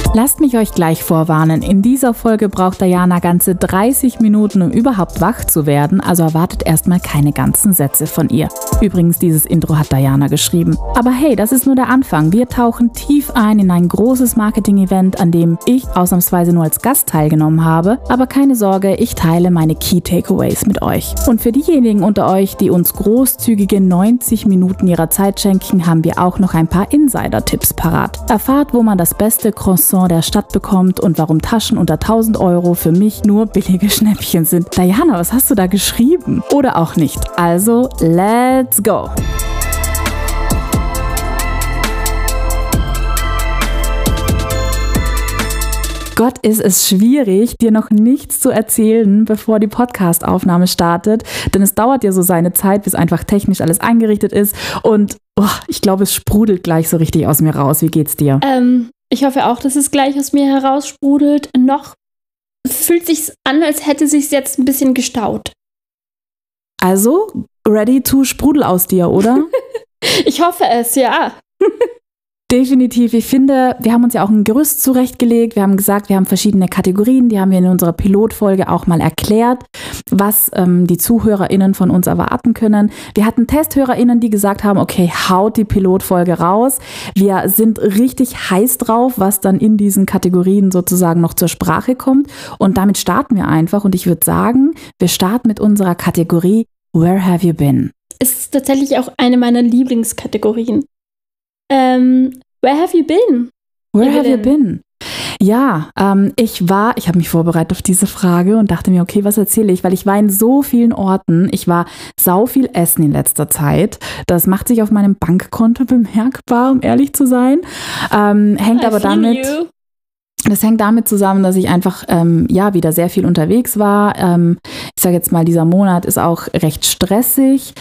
Lasst mich euch gleich vorwarnen, in dieser Folge braucht Diana ganze 30 Minuten, um überhaupt wach zu werden, also erwartet erstmal keine ganzen Sätze von ihr. Übrigens, dieses Intro hat Diana geschrieben. Aber hey, das ist nur der Anfang. Wir tauchen tief ein in ein großes Marketing-Event, an dem ich ausnahmsweise nur als Gast teilgenommen habe. Aber keine Sorge, ich teile meine Key Takeaways mit euch. Und für diejenigen unter euch, die uns großzügige 90 Minuten ihrer Zeit schenken, haben wir auch noch ein paar Insider-Tipps parat. Erfahrt, wo man das beste Croissant der Stadt bekommt und warum Taschen unter 1000 € für mich nur billige Schnäppchen sind. Diana, was hast du da geschrieben? Oder auch nicht. Also, let's go! Gott, ist es schwierig, dir noch nichts zu erzählen, bevor die Podcast-Aufnahme startet, denn es dauert ja so seine Zeit, bis einfach technisch alles eingerichtet ist und ich glaube, es sprudelt gleich so richtig aus mir raus. Wie geht's dir? Ich hoffe auch, dass es gleich aus mir heraussprudelt. Noch fühlt sich's an, als hätte sich's jetzt ein bisschen gestaut. Also, ready to Sprudel aus dir, oder? Ich hoffe es, ja. Definitiv. Ich finde, wir haben uns ja auch ein Gerüst zurechtgelegt. Wir haben gesagt, wir haben verschiedene Kategorien. Die haben wir in unserer Pilotfolge auch mal erklärt, was die ZuhörerInnen von uns erwarten können. Wir hatten TesthörerInnen, die gesagt haben, okay, haut die Pilotfolge raus. Wir sind richtig heiß drauf, was dann in diesen Kategorien sozusagen noch zur Sprache kommt. Und damit starten wir einfach. Und ich würde sagen, wir starten mit unserer Kategorie Where Have You Been? Es ist tatsächlich auch eine meiner Lieblingskategorien. Where have you been? Where have you been? Ja, ich habe mich vorbereitet auf diese Frage und dachte mir, okay, was erzähle ich? Weil ich war in so vielen Orten. Ich war sau viel essen in letzter Zeit. Das macht sich auf meinem Bankkonto bemerkbar, um ehrlich zu sein. Das hängt damit zusammen, dass ich einfach wieder sehr viel unterwegs war. Ich sage jetzt mal, dieser Monat ist auch recht stressig.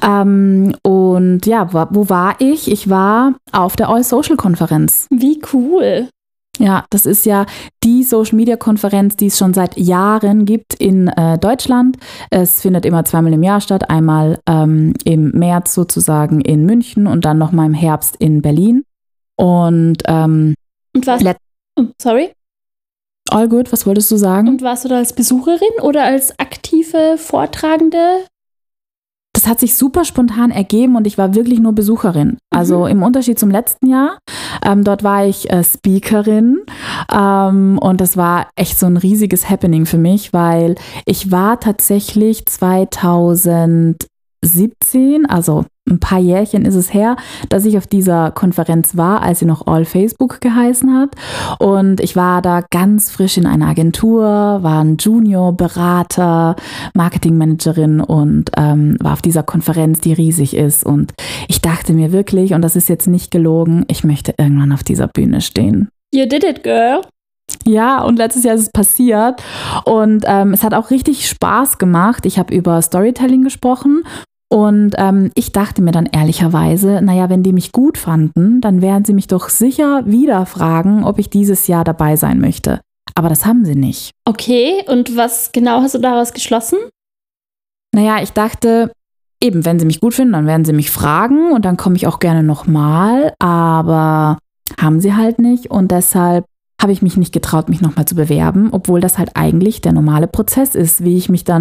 Und ja, wo war ich? Ich war auf der All-Social-Konferenz. Wie cool. Ja, das ist ja die Social-Media-Konferenz, die es schon seit Jahren gibt in Deutschland. Es findet immer 2-mal im Jahr statt. Einmal im März sozusagen in München und dann nochmal im Herbst in Berlin. Und was? Sorry? All good, was wolltest du sagen? Und warst du da als Besucherin oder als aktive Vortragende? Das hat sich super spontan ergeben und ich war wirklich nur Besucherin. Also im Unterschied zum letzten Jahr. Dort war ich Speakerin und das war echt so ein riesiges Happening für mich, weil ich war tatsächlich 2017, also ein paar Jährchen ist es her, dass ich auf dieser Konferenz war, als sie noch All Facebook geheißen hat. Und ich war da ganz frisch in einer Agentur, war ein Junior-Berater, Marketingmanagerin und war auf dieser Konferenz, die riesig ist. Und ich dachte mir wirklich, und das ist jetzt nicht gelogen, ich möchte irgendwann auf dieser Bühne stehen. You did it, girl. Ja, und letztes Jahr ist es passiert. Und es hat auch richtig Spaß gemacht. Ich habe über Storytelling gesprochen. Und ich dachte mir dann ehrlicherweise, naja, wenn die mich gut fanden, dann werden sie mich doch sicher wieder fragen, ob ich dieses Jahr dabei sein möchte. Aber das haben sie nicht. Okay, und was genau hast du daraus geschlossen? Naja, ich dachte, eben, wenn sie mich gut finden, dann werden sie mich fragen und dann komme ich auch gerne nochmal. Aber haben sie halt nicht und deshalb habe ich mich nicht getraut, mich nochmal zu bewerben, obwohl das halt eigentlich der normale Prozess ist, wie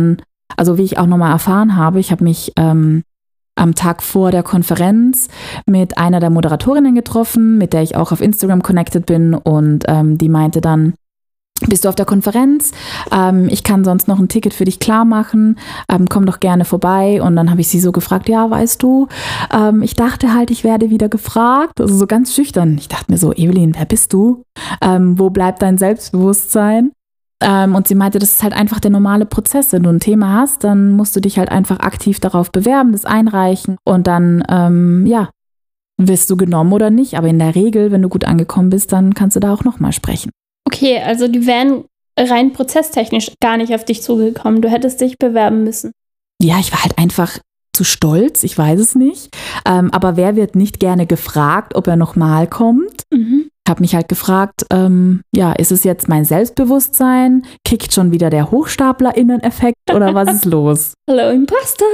ich auch nochmal erfahren habe. Ich habe mich am Tag vor der Konferenz mit einer der Moderatorinnen getroffen, mit der ich auch auf Instagram connected bin und die meinte dann, bist du auf der Konferenz? Ich kann sonst noch ein Ticket für dich klar machen. Komm doch gerne vorbei. Und dann habe ich sie so gefragt, ja, weißt du, ich dachte halt, ich werde wieder gefragt. Also so ganz schüchtern. Ich dachte mir so, Evelyn, wer bist du? Wo bleibt dein Selbstbewusstsein? Und sie meinte, das ist halt einfach der normale Prozess. Wenn du ein Thema hast, dann musst du dich halt einfach aktiv darauf bewerben, das einreichen und dann, wirst du genommen oder nicht. Aber in der Regel, wenn du gut angekommen bist, dann kannst du da auch nochmal sprechen. Okay, also die wären rein prozesstechnisch gar nicht auf dich zugekommen. Du hättest dich bewerben müssen. Ja, ich war halt einfach zu stolz, ich weiß es nicht. Aber wer wird nicht gerne gefragt, ob er nochmal kommt? Ich habe mich halt gefragt, ist es jetzt mein Selbstbewusstsein? Kickt schon wieder der HochstaplerInnen-Effekt oder was ist los? Hallo Imposter!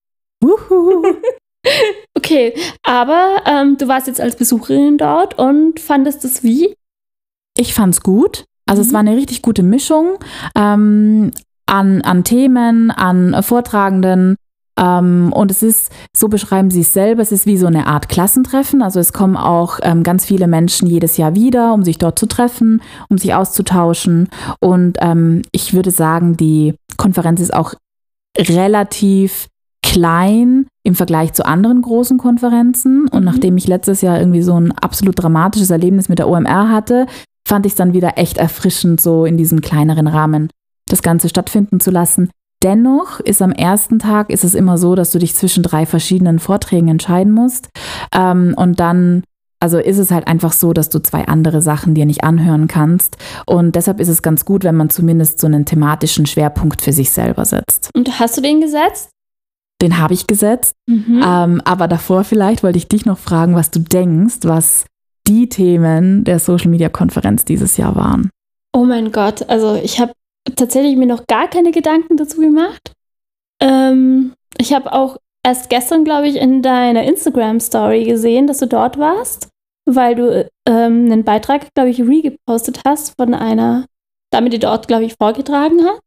Wuhu! Okay, aber du warst jetzt als Besucherin dort und fandest es wie? Ich fand's gut. Also es war eine richtig gute Mischung an Themen, an Vortragenden. Und es ist, so beschreiben sie es selber, es ist wie so eine Art Klassentreffen. Also es kommen auch ganz viele Menschen jedes Jahr wieder, um sich dort zu treffen, um sich auszutauschen. Und ich würde sagen, die Konferenz ist auch relativ klein im Vergleich zu anderen großen Konferenzen. Und nachdem ich letztes Jahr irgendwie so ein absolut dramatisches Erlebnis mit der OMR hatte, fand ich es dann wieder echt erfrischend, so in diesem kleineren Rahmen das Ganze stattfinden zu lassen. Dennoch ist am ersten Tag ist es immer so, dass du dich zwischen 3 verschiedenen Vorträgen entscheiden musst. Und dann, also ist es halt einfach so, dass du 2 andere Sachen dir nicht anhören kannst. Und deshalb ist es ganz gut, wenn man zumindest so einen thematischen Schwerpunkt für sich selber setzt. Und hast du den gesetzt? Den habe ich gesetzt. Aber davor vielleicht wollte ich dich noch fragen, was du denkst, was die Themen der Social-Media-Konferenz dieses Jahr waren. Oh mein Gott, also ich habe tatsächlich mir noch gar keine Gedanken dazu gemacht. Ich habe auch erst gestern, glaube ich, in deiner Instagram-Story gesehen, dass du dort warst, weil du einen Beitrag, glaube ich, regepostet hast von einer Dame, die dort, glaube ich, vorgetragen hat.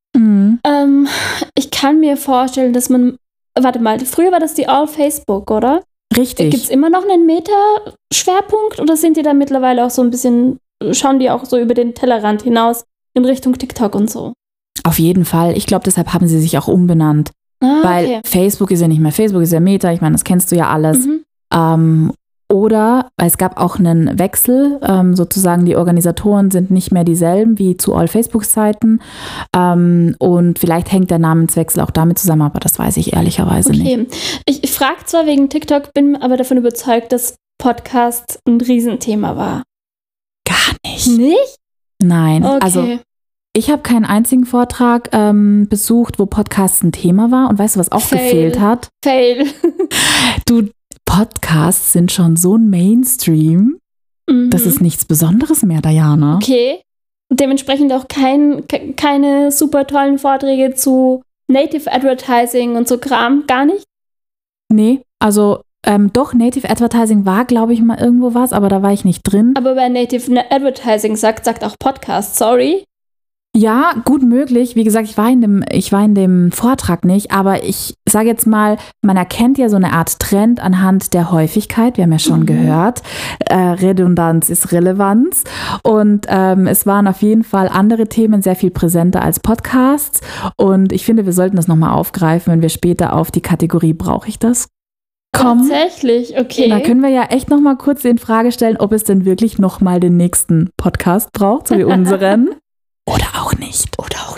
Ich kann mir vorstellen, dass man, warte mal, früher war das die All Facebook, oder? Richtig. Gibt es immer noch einen Meta-Schwerpunkt oder sind die da mittlerweile auch so ein bisschen, schauen die auch so über den Tellerrand hinaus in Richtung TikTok und so? Auf jeden Fall. Ich glaube, deshalb haben sie sich auch umbenannt. Weil Facebook ist ja nicht mehr Facebook, ist ja Meta. Ich meine, das kennst du ja alles. Oder es gab auch einen Wechsel. Sozusagen die Organisatoren sind nicht mehr dieselben wie zu All-Facebook-Zeiten. Und vielleicht hängt der Namenswechsel auch damit zusammen, aber das weiß ich ehrlicherweise nicht. Ich frage zwar wegen TikTok, bin aber davon überzeugt, dass Podcast ein Riesenthema war. Gar nicht. Nicht? Nein, Okay. Also ich habe keinen einzigen Vortrag besucht, wo Podcast ein Thema war. Und weißt du, was auch gefehlt hat? Fail. Du, Podcasts sind schon so ein Mainstream. Das ist nichts Besonderes mehr, Diana. Okay. Dementsprechend auch keine super tollen Vorträge zu Native Advertising und so Kram, gar nicht? Nee, also doch, Native Advertising war, glaube ich, mal irgendwo was, aber da war ich nicht drin. Aber wer Native Advertising sagt auch Podcast, sorry. Ja, gut möglich. Wie gesagt, ich war in dem Vortrag nicht, aber ich sage jetzt mal, man erkennt ja so eine Art Trend anhand der Häufigkeit. Wir haben ja schon gehört, Redundanz ist Relevanz. Und es waren auf jeden Fall andere Themen sehr viel präsenter als Podcasts. Und ich finde, wir sollten das nochmal aufgreifen, wenn wir später auf die Kategorie „Brauche ich das?" kommen. Tatsächlich, okay. Da können wir ja echt nochmal kurz in Frage stellen, ob es denn wirklich nochmal den nächsten Podcast braucht, so wie unseren. Oder auch nicht.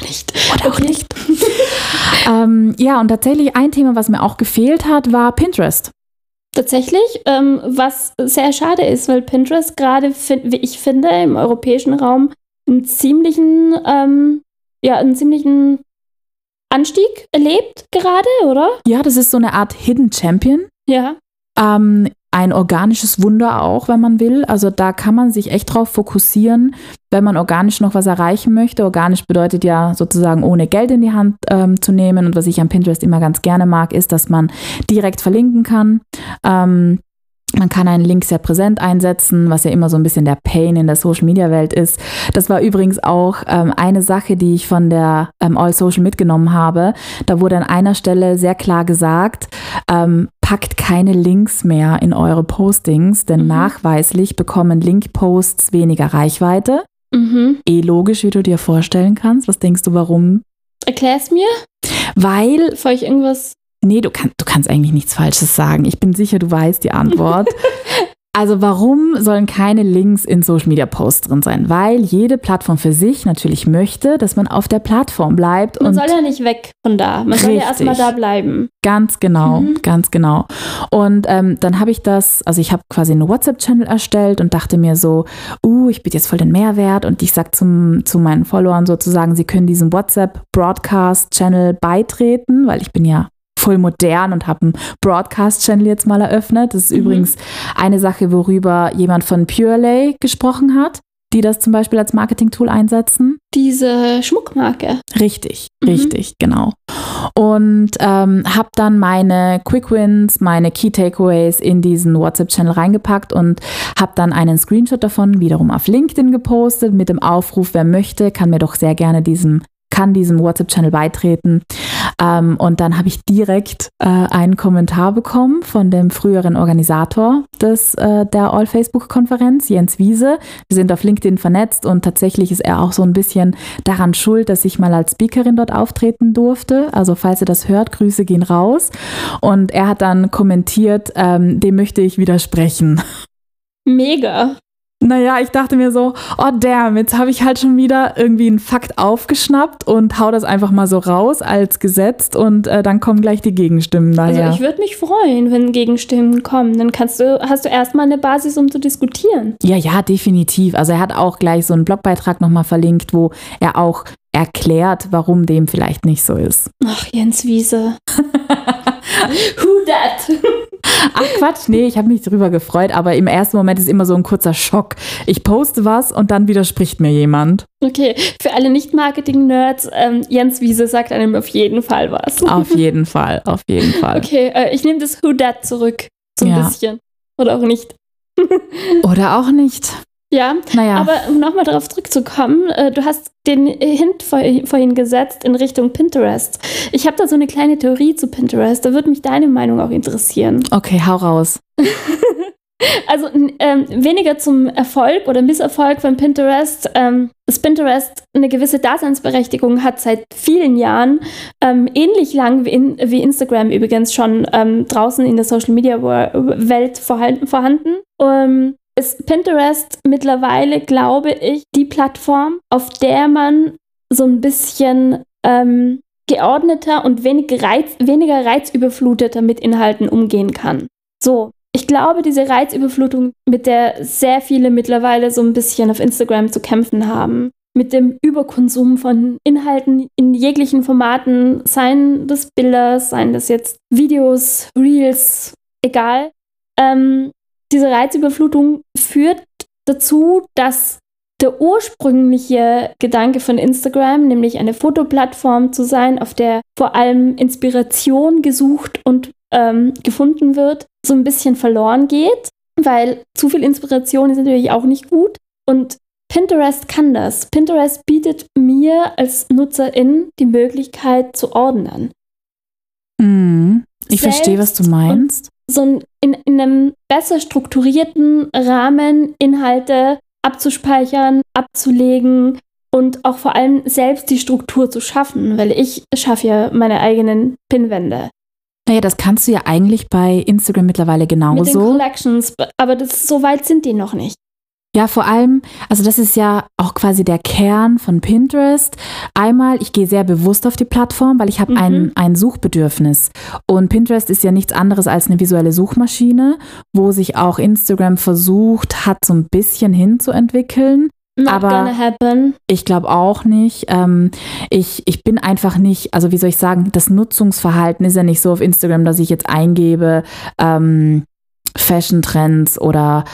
Ja, und tatsächlich ein Thema, was mir auch gefehlt hat, war Pinterest. Tatsächlich, was sehr schade ist, weil Pinterest gerade, wie ich finde, im europäischen Raum einen ziemlichen Anstieg erlebt gerade, oder? Ja, das ist so eine Art Hidden Champion. Ja. Ein organisches Wunder auch, wenn man will. Also da kann man sich echt drauf fokussieren, wenn man organisch noch was erreichen möchte. Organisch bedeutet ja sozusagen ohne Geld in die Hand zu nehmen. Und was ich an Pinterest immer ganz gerne mag, ist, dass man direkt verlinken kann. Man kann einen Link sehr präsent einsetzen, was ja immer so ein bisschen der Pain in der Social-Media-Welt ist. Das war übrigens auch eine Sache, die ich von der All Social mitgenommen habe. Da wurde an einer Stelle sehr klar gesagt, packt keine Links mehr in eure Postings, denn nachweislich bekommen Link-Posts weniger Reichweite. Logisch, wie du dir vorstellen kannst. Was denkst du, warum? Erklär's mir. Weil... Bevor ich irgendwas... Nee, du kannst eigentlich nichts Falsches sagen. Ich bin sicher, du weißt die Antwort. Also warum sollen keine Links in Social-Media-Posts drin sein? Weil jede Plattform für sich natürlich möchte, dass man auf der Plattform bleibt. Man soll ja nicht weg von da. Man soll ja erstmal da bleiben. Ganz genau, ganz genau. Und dann habe ich ich habe quasi einen WhatsApp-Channel erstellt und dachte mir so, ich biete jetzt voll den Mehrwert. Und ich sage zu meinen Followern sozusagen, sie können diesem WhatsApp-Broadcast-Channel beitreten, weil ich bin ja voll modern und habe einen Broadcast-Channel jetzt mal eröffnet. Das ist übrigens eine Sache, worüber jemand von Purelay gesprochen hat, die das zum Beispiel als Marketing-Tool einsetzen. Diese Schmuckmarke. Richtig, genau. und habe dann meine Quick Wins, meine Key Takeaways in diesen WhatsApp-Channel reingepackt und habe dann einen Screenshot davon wiederum auf LinkedIn gepostet mit dem Aufruf, wer möchte, kann mir doch sehr gerne diesem WhatsApp-Channel beitreten. Und dann habe ich direkt einen Kommentar bekommen von dem früheren Organisator der All-Facebook-Konferenz, Jens Wiese. Wir sind auf LinkedIn vernetzt und tatsächlich ist er auch so ein bisschen daran schuld, dass ich mal als Speakerin dort auftreten durfte. Also falls ihr das hört, Grüße gehen raus. Und er hat dann kommentiert, dem möchte ich widersprechen. Mega. Naja, ich dachte mir so, oh damn, jetzt habe ich halt schon wieder irgendwie einen Fakt aufgeschnappt und hau das einfach mal so raus als gesetzt und dann kommen gleich die Gegenstimmen daher. Also ich würde mich freuen, wenn Gegenstimmen kommen. Dann hast du erstmal eine Basis, um zu diskutieren. Ja, definitiv. Also er hat auch gleich so einen Blogbeitrag nochmal verlinkt, wo er auch erklärt, warum dem vielleicht nicht so ist. Ach, Jens Wiese. Who dat? Ach Quatsch, nee, ich habe mich darüber gefreut, aber im ersten Moment ist immer so ein kurzer Schock. Ich poste was und dann widerspricht mir jemand. Okay, für alle Nicht-Marketing-Nerds, Jens Wiese sagt einem auf jeden Fall was. Auf jeden Fall. Okay, ich nehme das Who dat zurück, so ein bisschen. Oder auch nicht. Oder auch nicht. Ja, naja. Aber um nochmal darauf zurückzukommen, du hast den Hint vorhin gesetzt in Richtung Pinterest. Ich habe da so eine kleine Theorie zu Pinterest, da würde mich deine Meinung auch interessieren. Okay, hau raus. Also weniger zum Erfolg oder Misserfolg von Pinterest. Dass Pinterest eine gewisse Daseinsberechtigung hat seit vielen Jahren, ähnlich lang wie Instagram übrigens schon draußen in der Social-Media-Welt vorhanden. Ist Pinterest mittlerweile, glaube ich, die Plattform, auf der man so ein bisschen geordneter und weniger reizüberfluteter mit Inhalten umgehen kann. So, ich glaube, diese Reizüberflutung, mit der sehr viele mittlerweile so ein bisschen auf Instagram zu kämpfen haben, mit dem Überkonsum von Inhalten in jeglichen Formaten, seien das Bilder, seien das jetzt Videos, Reels, egal, diese Reizüberflutung führt dazu, dass der ursprüngliche Gedanke von Instagram, nämlich eine Fotoplattform zu sein, auf der vor allem Inspiration gesucht und gefunden wird, so ein bisschen verloren geht, weil zu viel Inspiration ist natürlich auch nicht gut. Und Pinterest kann das. Pinterest bietet mir als Nutzerin die Möglichkeit zu ordnen. Ich verstehe, was du meinst. So in einem besser strukturierten Rahmen Inhalte abzuspeichern, abzulegen und auch vor allem selbst die Struktur zu schaffen, weil ich schaffe ja meine eigenen Pinwände. Naja, das kannst du ja eigentlich bei Instagram mittlerweile genauso. Mit den Collections, aber so weit sind die noch nicht. Ja, vor allem, also das ist ja auch quasi der Kern von Pinterest. Einmal, ich gehe sehr bewusst auf die Plattform, weil ich habe ein Suchbedürfnis. Und Pinterest ist ja nichts anderes als eine visuelle Suchmaschine, wo sich auch Instagram versucht hat, so ein bisschen hinzuentwickeln. Not gonna happen. Ich glaube auch nicht. Ich bin einfach nicht, also wie soll ich sagen, das Nutzungsverhalten ist ja nicht so auf Instagram, dass ich jetzt eingebe, Fashion-Trends oder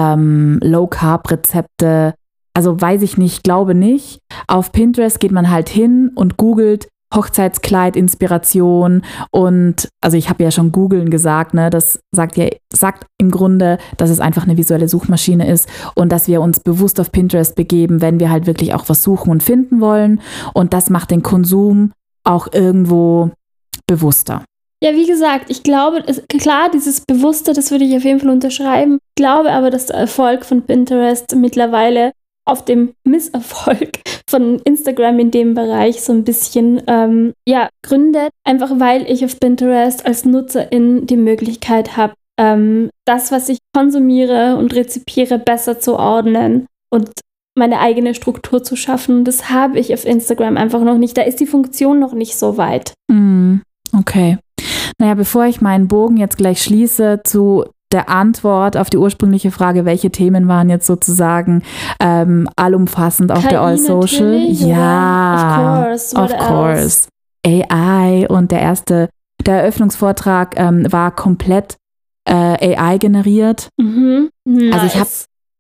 Low-Carb-Rezepte. Also weiß ich nicht, glaube nicht. Auf Pinterest geht man halt hin und googelt Hochzeitskleid, Inspiration und also ich habe ja schon googeln gesagt, ne, das sagt im Grunde, dass es einfach eine visuelle Suchmaschine ist und dass wir uns bewusst auf Pinterest begeben, wenn wir halt wirklich auch was suchen und finden wollen und das macht den Konsum auch irgendwo bewusster. Ja, wie gesagt, ich glaube, klar, dieses Bewusste, das würde ich auf jeden Fall unterschreiben. Ich glaube aber, dass der Erfolg von Pinterest mittlerweile auf dem Misserfolg von Instagram in dem Bereich so ein bisschen gründet. Einfach weil ich auf Pinterest als Nutzerin die Möglichkeit habe, das, was ich konsumiere und rezipiere, besser zu ordnen und meine eigene Struktur zu schaffen. Das habe ich auf Instagram einfach noch nicht. Da ist die Funktion noch nicht so weit. Okay. Naja, bevor ich meinen Bogen jetzt gleich schließe zu der Antwort auf die ursprüngliche Frage, welche Themen waren jetzt sozusagen allumfassend auf der All Social? Ja, of course. AI und der Eröffnungsvortrag war komplett AI generiert. Nice. Also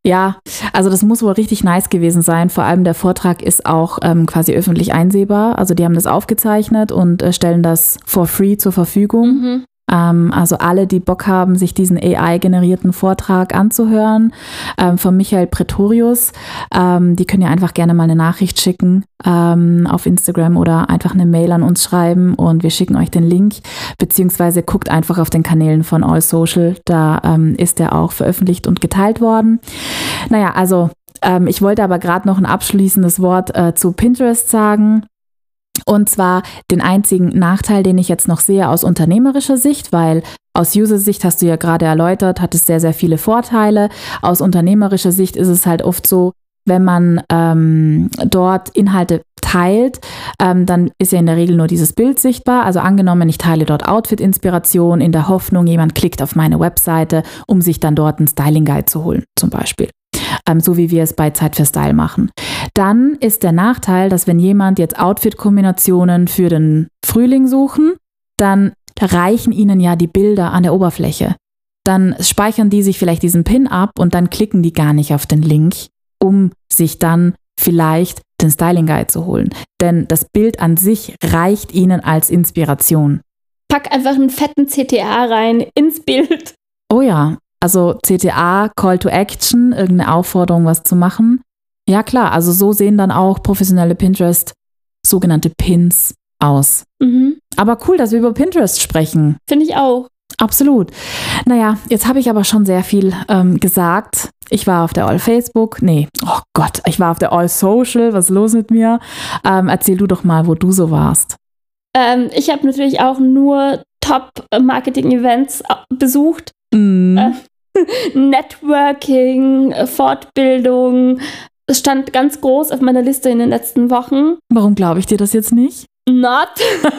Ja, also das muss wohl richtig nice gewesen sein. Vor allem der Vortrag ist auch quasi öffentlich einsehbar. Also die haben das aufgezeichnet und stellen das for free zur Verfügung. Mhm. Also alle, die Bock haben, sich diesen AI-generierten Vortrag anzuhören, von Michael Pretorius, die können ja einfach gerne mal eine Nachricht schicken auf Instagram oder einfach eine Mail an uns schreiben und wir schicken euch den Link, beziehungsweise guckt einfach auf den Kanälen von All Social, da ist der auch veröffentlicht und geteilt worden. Naja, also ich wollte aber gerade noch ein abschließendes Wort zu Pinterest sagen. Und zwar den einzigen Nachteil, den ich jetzt noch sehe aus unternehmerischer Sicht, weil aus User-Sicht hast du ja gerade erläutert, hat es sehr, sehr viele Vorteile. Aus unternehmerischer Sicht ist es halt oft so, wenn man dort Inhalte teilt, dann ist ja in der Regel nur dieses Bild sichtbar. Also angenommen, ich teile dort Outfit-Inspiration in der Hoffnung, jemand klickt auf meine Webseite, um sich dann dort einen Styling-Guide zu holen, zum Beispiel. So wie wir es bei Zeit für Style machen. Dann ist der Nachteil, dass wenn jemand jetzt Outfit-Kombinationen für den Frühling suchen, dann reichen ihnen ja die Bilder an der Oberfläche. Dann speichern die sich vielleicht diesen Pin ab und dann klicken die gar nicht auf den Link, um sich dann vielleicht den Styling Guide zu holen. Denn das Bild an sich reicht ihnen als Inspiration. Pack einfach einen fetten CTA rein ins Bild. Oh ja. Also CTA, Call to Action, irgendeine Aufforderung, was zu machen. Ja klar, also so sehen dann auch professionelle Pinterest, sogenannte Pins, aus. Mhm. Aber cool, dass wir über Pinterest sprechen. Finde ich auch. Absolut. Naja, jetzt habe ich aber schon sehr viel gesagt. Ich war auf der All Facebook, ich war auf der All Social, was ist los mit mir? Erzähl du doch mal, wo du so warst. Ich habe natürlich auch nur Top-Marketing-Events besucht. Networking, Fortbildung. Es stand ganz groß auf meiner Liste in den letzten Wochen. Warum glaube ich dir das jetzt nicht? Not.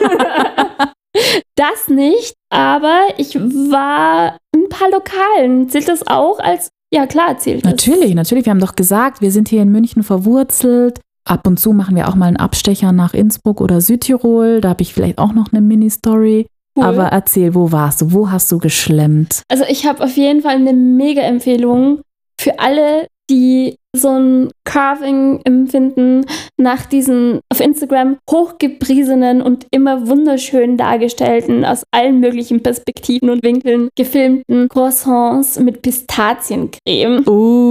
Das nicht, aber ich war in ein paar Lokalen. Zählt das auch als... Ja, klar, zählt das. Natürlich. Wir haben doch gesagt, wir sind hier in München verwurzelt. Ab und zu machen wir auch mal einen Abstecher nach Innsbruck oder Südtirol. Da habe ich vielleicht auch noch eine Mini-Story. Cool. Aber erzähl, wo warst du? Wo hast du geschlemmt? Also ich habe auf jeden Fall eine Mega-Empfehlung für alle, die so ein Carving empfinden nach diesen auf Instagram hochgepriesenen und immer wunderschön dargestellten, aus allen möglichen Perspektiven und Winkeln gefilmten Croissants mit Pistaziencreme.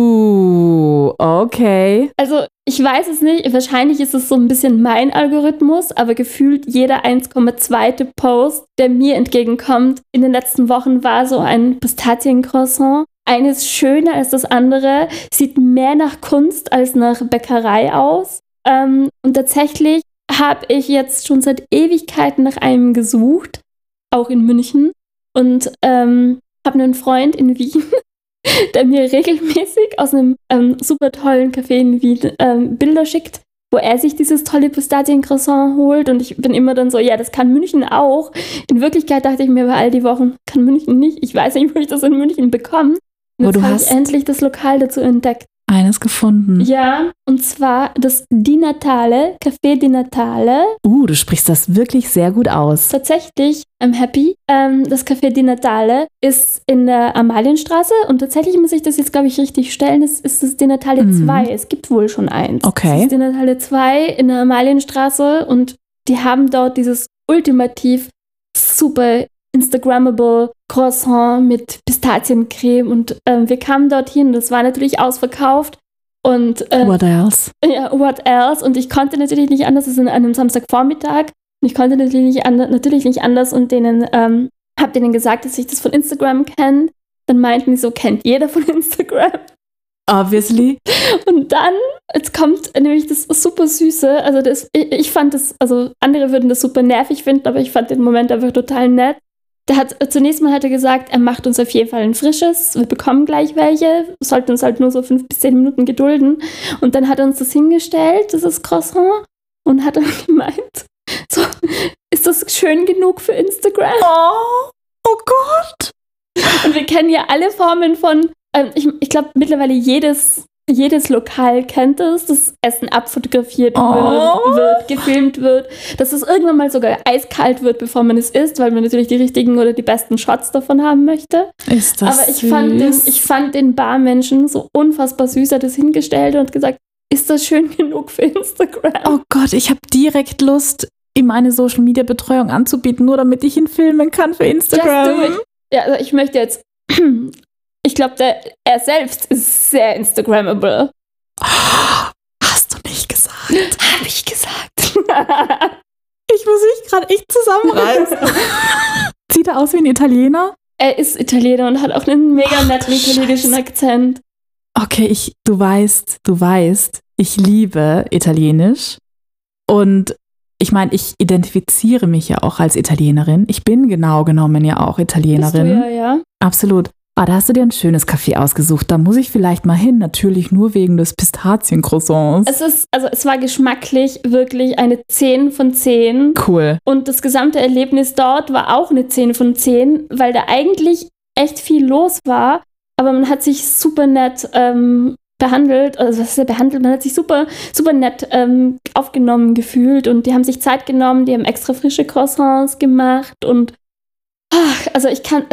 Okay. Also ich weiß es nicht, wahrscheinlich ist es so ein bisschen mein Algorithmus, aber gefühlt jeder 1,2. Post, der mir entgegenkommt, in den letzten Wochen war so ein Pistaziencroissant. Eines schöner als das andere, sieht mehr nach Kunst als nach Bäckerei aus. Und tatsächlich habe ich jetzt schon seit Ewigkeiten nach einem gesucht, auch in München. Und habe einen Freund in Wien, der mir regelmäßig aus einem super tollen Café in Wien Bilder schickt, wo er sich dieses tolle Pistaziencroissant holt. Und ich bin immer dann so, ja, das kann München auch. In Wirklichkeit dachte ich mir bei all die Wochen, kann München nicht. Ich weiß nicht, wo ich das in München bekomme. Und jetzt habe ich endlich das Lokal dazu entdeckt. Eines gefunden. Ja, und zwar das Di Natale, Café Di Natale. Du sprichst das wirklich sehr gut aus. Tatsächlich, I'm happy. Das Café Di Natale ist in der Amalienstraße und tatsächlich muss ich das jetzt, glaube ich, richtig stellen. Es ist das Di Natale 2. Es gibt wohl schon eins. Okay. Das ist Di Natale 2 in der Amalienstraße und die haben dort dieses ultimativ super Instagrammable Croissant mit Pistaziencreme und wir kamen dorthin. Das war natürlich ausverkauft. Und, what else? Ja, what else? Und ich konnte natürlich nicht anders, es ist an einem Samstagvormittag. Und ich konnte natürlich nicht anders und habe denen gesagt, dass ich das von Instagram kenne. Dann meinten die so, kennt jeder von Instagram. Obviously. Und dann, jetzt kommt nämlich das super Süße. Also ich fand das, also andere würden das super nervig finden, aber ich fand den Moment einfach total nett. Zunächst mal hat er gesagt, er macht uns auf jeden Fall ein frisches, wir bekommen gleich welche, wir sollten uns halt nur so 5 bis 10 Minuten gedulden. Und dann hat er uns das hingestellt, dieses Croissant, und hat dann gemeint, so, ist das schön genug für Instagram? Oh Gott! Und wir kennen ja alle Formen von, ich glaube mittlerweile jedes jedes Lokal kennt es, dass Essen abfotografiert wird, gefilmt wird, dass es irgendwann mal sogar eiskalt wird, bevor man es isst, weil man natürlich die richtigen oder die besten Shots davon haben möchte. Ist das Aber ich fand den Barmenschen so unfassbar süß, hat es hingestellt und gesagt, ist das schön genug für Instagram? Oh Gott, ich habe direkt Lust, ihm eine Social-Media-Betreuung anzubieten, nur damit ich ihn filmen kann für Instagram. Just do it. Ja, also ich möchte jetzt, ich glaube, er selbst ist sehr Instagrammable. Hast du nicht gesagt? Habe ich gesagt. Ich muss mich gerade echt zusammenreißen. Sieht er aus wie ein Italiener? Er ist Italiener und hat auch einen mega netten italienischen Akzent. Okay, du weißt, ich liebe Italienisch. Und ich meine, ich identifiziere mich ja auch als Italienerin. Ich bin genau genommen ja auch Italienerin. Bist du ja. Absolut. Da hast du dir ein schönes Café ausgesucht. Da muss ich vielleicht mal hin. Natürlich nur wegen des Pistaziencroissants. Es war geschmacklich wirklich eine 10 von 10. Cool. Und das gesamte Erlebnis dort war auch eine 10 von 10, weil da eigentlich echt viel los war. Aber man hat sich super nett behandelt. Also was ist ja behandelt? Man hat sich super, super nett aufgenommen gefühlt. Und die haben sich Zeit genommen. Die haben extra frische Croissants gemacht. Und also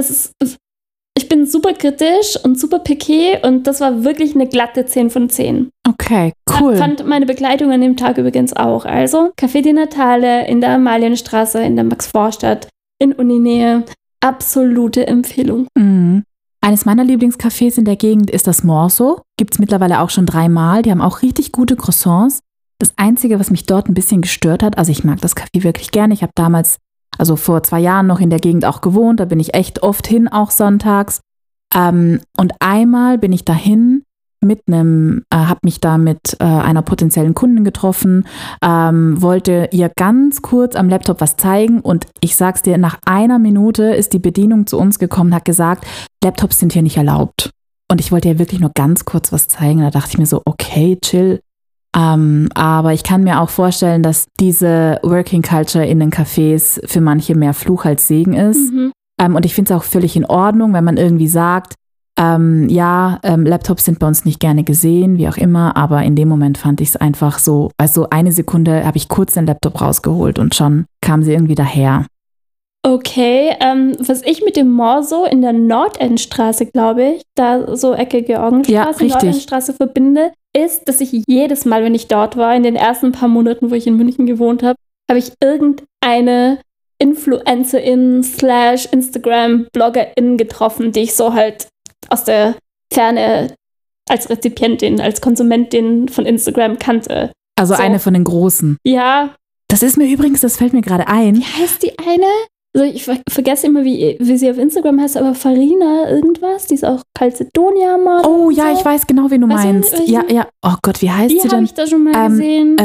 ich bin super kritisch und super picky und das war wirklich eine glatte 10 von 10. Okay, cool. Fand meine Begleitung an dem Tag übrigens auch. Also Café di Natale in der Amalienstraße, in der Max-Vorstadt, in Uninähe. Absolute Empfehlung. Mhm. Eines meiner Lieblingscafés in der Gegend ist das Morso. Gibt es mittlerweile auch schon 3-mal. Die haben auch richtig gute Croissants. Das Einzige, was mich dort ein bisschen gestört hat, also ich mag das Café wirklich gerne. Ich habe damals, also vor 2 Jahren noch in der Gegend auch gewohnt. Da bin ich echt oft hin, auch sonntags. Und einmal bin ich dahin habe mich da mit einer potenziellen Kundin getroffen, wollte ihr ganz kurz am Laptop was zeigen und ich sag's dir, nach 1 Minute ist die Bedienung zu uns gekommen und hat gesagt, Laptops sind hier nicht erlaubt. Und ich wollte ihr wirklich nur ganz kurz was zeigen. Da dachte ich mir so, okay, chill. Aber ich kann mir auch vorstellen, dass diese Working Culture in den Cafés für manche mehr Fluch als Segen ist. Mhm. Und ich finde es auch völlig in Ordnung, wenn man irgendwie sagt, Laptops sind bei uns nicht gerne gesehen, wie auch immer, aber in dem Moment fand ich es einfach so, also 1 Sekunde habe ich kurz den Laptop rausgeholt und schon kam sie irgendwie daher. Okay, was ich mit dem Morso in der Nordendstraße, glaube ich, da so Ecke Georgenstraße, Nordendstraße verbinde, ist, dass ich jedes Mal, wenn ich dort war, in den ersten paar Monaten, wo ich in München gewohnt habe, habe ich irgendeine Influencerin / Instagram-Bloggerin getroffen, die ich so halt aus der Ferne als Rezipientin, als Konsumentin von Instagram kannte. Also so. Eine von den Großen. Ja. Das ist mir übrigens, das fällt mir gerade ein. Wie heißt die eine? Also ich vergesse immer, wie sie auf Instagram heißt, aber Farina irgendwas, die ist auch Calcedonia-Model. Oh ja, so. Ich weiß genau, wen du meinst. Ja. Oh Gott, wie heißt sie denn? Die habe ich da schon mal gesehen.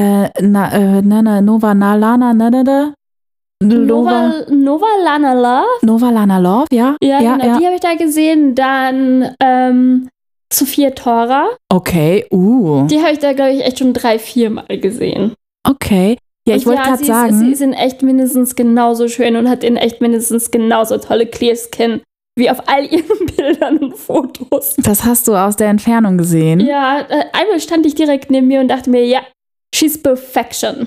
Nova Lana Love, ja. Ja, genau, die habe ich da gesehen. Dann Sophia Tora. Okay, Die habe ich da, glaube ich, echt schon 3-4 Mal gesehen. Okay. Ja, ich wollte gerade sagen. Sie sind echt mindestens genauso schön und hat echt mindestens genauso tolle Clear Skin wie auf all ihren Bildern und Fotos. Das hast du aus der Entfernung gesehen? Ja, einmal stand ich direkt neben mir und dachte mir, ja, she's perfection.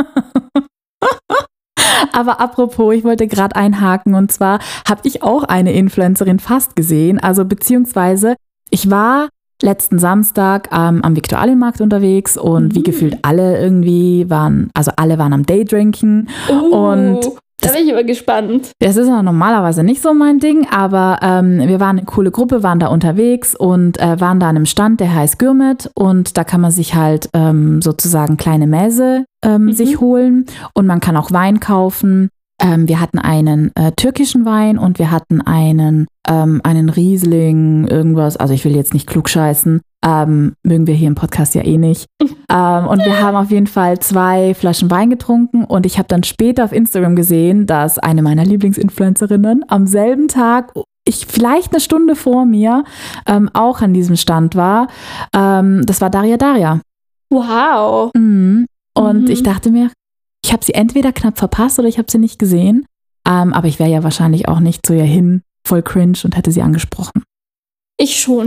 Aber apropos, ich wollte gerade einhaken und zwar habe ich auch eine Influencerin fast gesehen, also beziehungsweise ich war letzten Samstag am Viktualienmarkt unterwegs und wie gefühlt alle waren am Daydrinken und da bin ich aber gespannt. Das ist ja normalerweise nicht so mein Ding, aber wir waren eine coole Gruppe, waren da unterwegs und waren da an einem Stand, der heißt Gürmet und da kann man sich halt sozusagen kleine Mäse sich holen und man kann auch Wein kaufen. Wir hatten einen türkischen Wein und wir hatten einen Riesling, irgendwas, also ich will jetzt nicht klugscheißen, mögen wir hier im Podcast ja eh nicht. Und wir haben auf jeden Fall 2 Flaschen Wein getrunken und ich habe dann später auf Instagram gesehen, dass eine meiner Lieblingsinfluencerinnen am selben Tag, vielleicht 1 Stunde vor mir, auch an diesem Stand war. Das war Daria. Wow. Und ich dachte mir, ich habe sie entweder knapp verpasst oder ich habe sie nicht gesehen. Aber ich wäre ja wahrscheinlich auch nicht zu ihr hin, voll cringe und hätte sie angesprochen. Ich schon.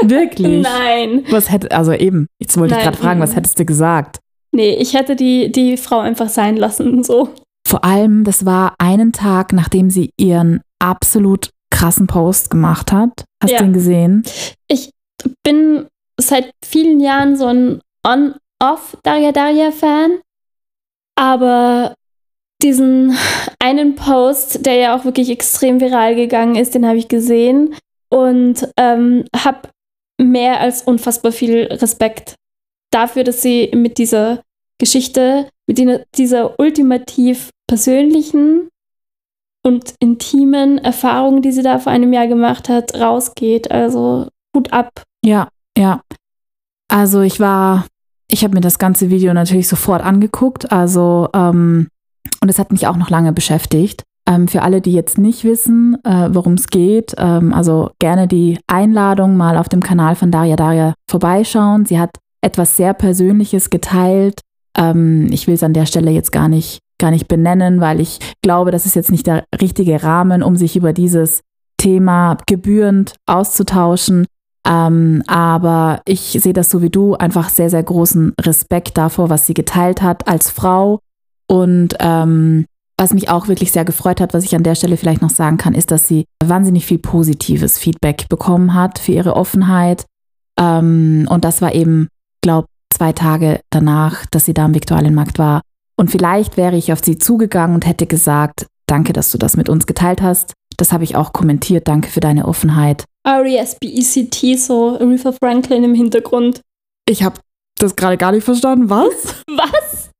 Wirklich? Nein. Jetzt wollte ich gerade fragen, was hättest du gesagt? Nee, ich hätte die Frau einfach sein lassen, so. Vor allem, das war einen Tag, nachdem sie ihren absolut krassen Post gemacht hat. Hast du ihn gesehen? Ich bin seit vielen Jahren so ein On-Off Daria-Fan, aber diesen einen Post, der ja auch wirklich extrem viral gegangen ist, den habe ich gesehen und habe mehr als unfassbar viel Respekt dafür, dass sie mit dieser Geschichte, mit dieser ultimativ persönlichen und intimen Erfahrung, die sie da vor einem Jahr gemacht hat, rausgeht. Also Hut ab. Ja. Also ich habe mir das ganze Video natürlich sofort angeguckt, und es hat mich auch noch lange beschäftigt. Für alle, die jetzt nicht wissen, worum es geht, also gerne die Einladung mal auf dem Kanal von Daria vorbeischauen. Sie hat etwas sehr Persönliches geteilt. Ich will es an der Stelle jetzt gar nicht benennen, weil ich glaube, das ist jetzt nicht der richtige Rahmen, um sich über dieses Thema gebührend auszutauschen. Aber ich sehe das so wie du, einfach sehr, sehr großen Respekt davor, was sie geteilt hat als Frau. Und was mich auch wirklich sehr gefreut hat, was ich an der Stelle vielleicht noch sagen kann, ist, dass sie wahnsinnig viel positives Feedback bekommen hat für ihre Offenheit. Und das war eben, glaube ich, 2 Tage danach, dass sie da am Viktualienmarkt war. Und vielleicht wäre ich auf sie zugegangen und hätte gesagt, danke, dass du das mit uns geteilt hast. Das habe ich auch kommentiert, danke für deine Offenheit. R.E.S.P.E.C.T., so Aretha Franklin im Hintergrund. Ich habe das gerade gar nicht verstanden. Was? Was?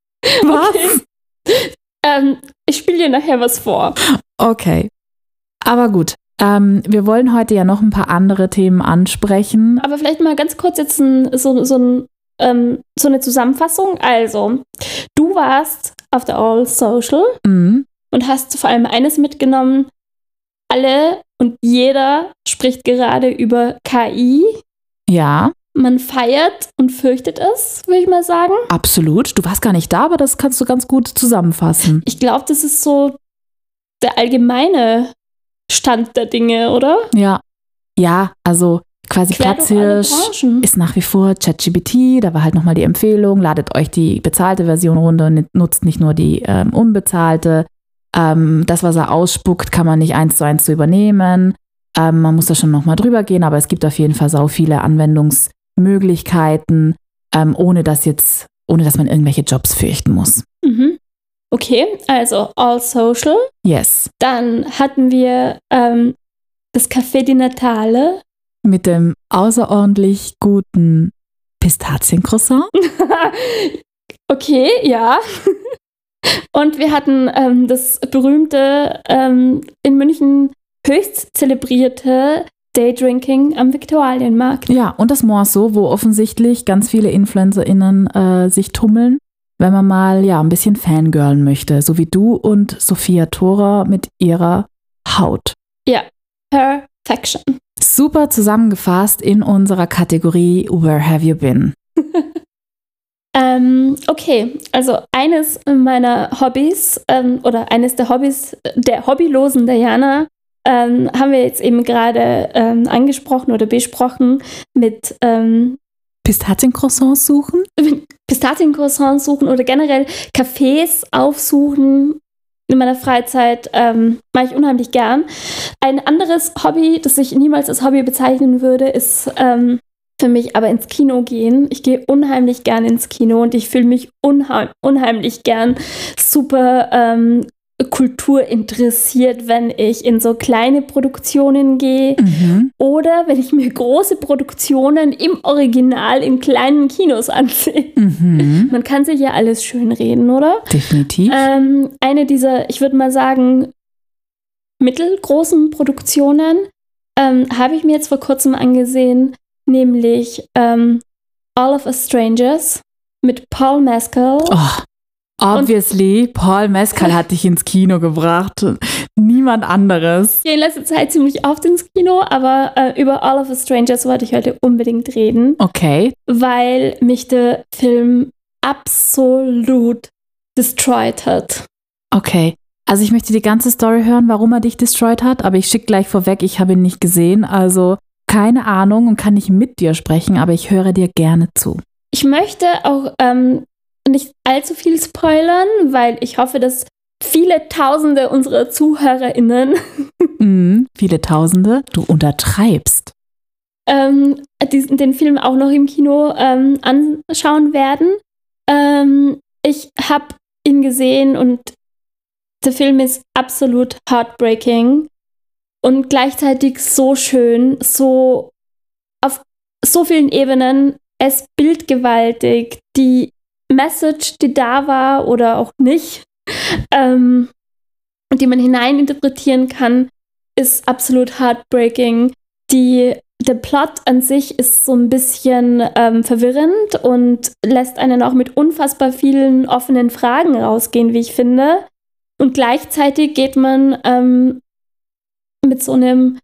Okay. Ich spiele dir nachher was vor. Okay. Aber gut. Wir wollen heute ja noch ein paar andere Themen ansprechen. Aber vielleicht mal ganz kurz jetzt so eine Zusammenfassung. Also, du warst auf der All Social und hast vor allem eines mitgenommen. Alle und jeder spricht gerade über KI. Ja. Man feiert und fürchtet es, würde ich mal sagen. Absolut. Du warst gar nicht da, aber das kannst du ganz gut zusammenfassen. Ich glaube, das ist so der allgemeine Stand der Dinge, oder? Ja, also quasi Platzhirsch ist nach wie vor ChatGPT. Da war halt nochmal die Empfehlung, ladet euch die bezahlte Version runter und nutzt nicht nur die unbezahlte. Das, was er ausspuckt, kann man nicht 1:1 so übernehmen. Man muss da schon nochmal drüber gehen, aber es gibt auf jeden Fall sau viele Anwendungsmöglichkeiten, ohne dass man irgendwelche Jobs fürchten muss. Mhm. Okay, also All Social. Yes. Dann hatten wir das Café di Natale. Mit dem außerordentlich guten Pistaziencroissant. Okay, ja. Und wir hatten das berühmte, in München höchst zelebrierte Daydrinking am Viktualienmarkt. Ja, und das Morceau, wo offensichtlich ganz viele InfluencerInnen sich tummeln, wenn man mal ein bisschen fangirlen möchte, so wie du und Sophia Thora mit ihrer Haut. Ja, Perfection. Super zusammengefasst in unserer Kategorie Where Have You Been? Okay, also eines meiner Hobbys oder eines der Hobbys der hobbylosen Diana haben wir jetzt eben gerade angesprochen oder besprochen mit Pistaziencroissants suchen? Pistaziencroissants suchen oder generell Cafés aufsuchen in meiner Freizeit mache ich unheimlich gern. Ein anderes Hobby, das ich niemals als Hobby bezeichnen würde, ist für mich aber ins Kino gehen. Ich gehe unheimlich gern ins Kino und ich fühle mich unheimlich gern super kulturinteressiert, wenn ich in so kleine Produktionen gehe oder wenn ich mir große Produktionen im Original in kleinen Kinos ansehe. Man kann sich ja alles schön reden, oder? Definitiv. Eine dieser, ich würde mal sagen, mittelgroßen Produktionen habe ich mir jetzt vor kurzem angesehen, nämlich All of Us Strangers mit Paul Mescal. Oh, obviously, Paul Mescal hat dich ins Kino gebracht. Niemand anderes. Ich gehe in letzter Zeit ziemlich oft ins Kino, aber über All of Us Strangers wollte ich heute unbedingt reden. Okay. Weil mich der Film absolut destroyed hat. Okay. Also ich möchte die ganze Story hören, warum er dich destroyed hat, aber ich schicke gleich vorweg, ich habe ihn nicht gesehen, also keine Ahnung und kann nicht mit dir sprechen, aber ich höre dir gerne zu. Ich möchte auch nicht allzu viel spoilern, weil ich hoffe, dass viele Tausende unserer ZuhörerInnen viele Tausende? Du untertreibst. Den Film auch noch im Kino anschauen werden. Ich habe ihn gesehen und der Film ist absolut heartbreaking und gleichzeitig so schön, so auf so vielen Ebenen. Es ist bildgewaltig. Die Message, die da war oder auch nicht, die man hineininterpretieren kann, ist absolut heartbreaking. Der Plot an sich ist so ein bisschen verwirrend und lässt einen auch mit unfassbar vielen offenen Fragen rausgehen, wie ich finde. Und gleichzeitig geht man mit so einem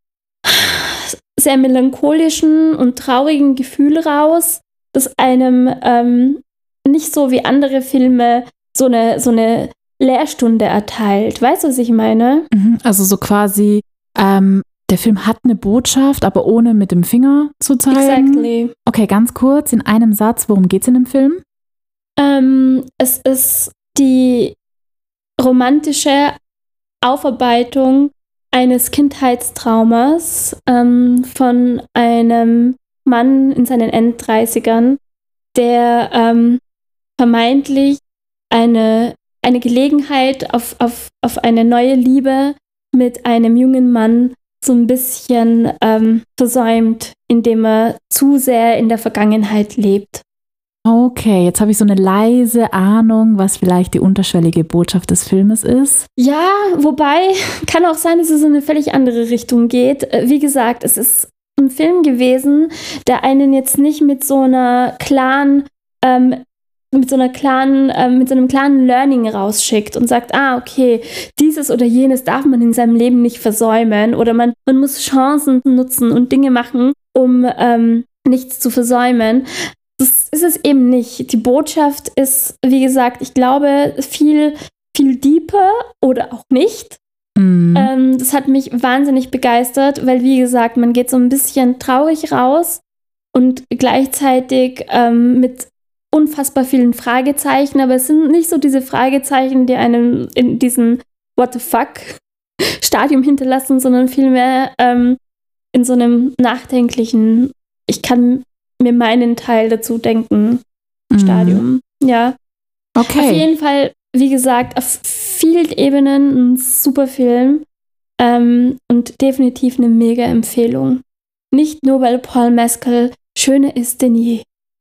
sehr melancholischen und traurigen Gefühl raus, das einem nicht so wie andere Filme so eine Lehrstunde erteilt. Weißt du, was ich meine? Also so quasi, der Film hat eine Botschaft, aber ohne mit dem Finger zu zeigen. Exactly. Okay, ganz kurz, in einem Satz, worum geht's in dem Film? Es ist die romantische Aufarbeitung eines Kindheitstraumas von einem Mann in seinen End-30ern, der vermeintlich eine Gelegenheit auf eine neue Liebe mit einem jungen Mann so ein bisschen versäumt, indem er zu sehr in der Vergangenheit lebt. Okay, jetzt habe ich so eine leise Ahnung, was vielleicht die unterschwellige Botschaft des Filmes ist. Ja, wobei, kann auch sein, dass es in eine völlig andere Richtung geht. Wie gesagt, es ist ein Film gewesen, der einen jetzt nicht mit so einem klaren Learning rausschickt und sagt, okay, dieses oder jenes darf man in seinem Leben nicht versäumen oder man muss Chancen nutzen und Dinge machen, um nichts zu versäumen. Das ist es eben nicht. Die Botschaft ist, wie gesagt, ich glaube, viel, viel deeper oder auch nicht. Das hat mich wahnsinnig begeistert, weil, wie gesagt, man geht so ein bisschen traurig raus und gleichzeitig mit unfassbar vielen Fragezeichen, aber es sind nicht so diese Fragezeichen, die einem in diesem What the fuck Stadium hinterlassen, sondern vielmehr in so einem nachdenklichen, ich kann mir meinen Teil dazu denken, Stadium. Ja. Okay. Auf jeden Fall, wie gesagt, auf vielen Ebenen ein super Film und definitiv eine mega Empfehlung. Nicht nur, weil Paul Mescal schöner ist denn je.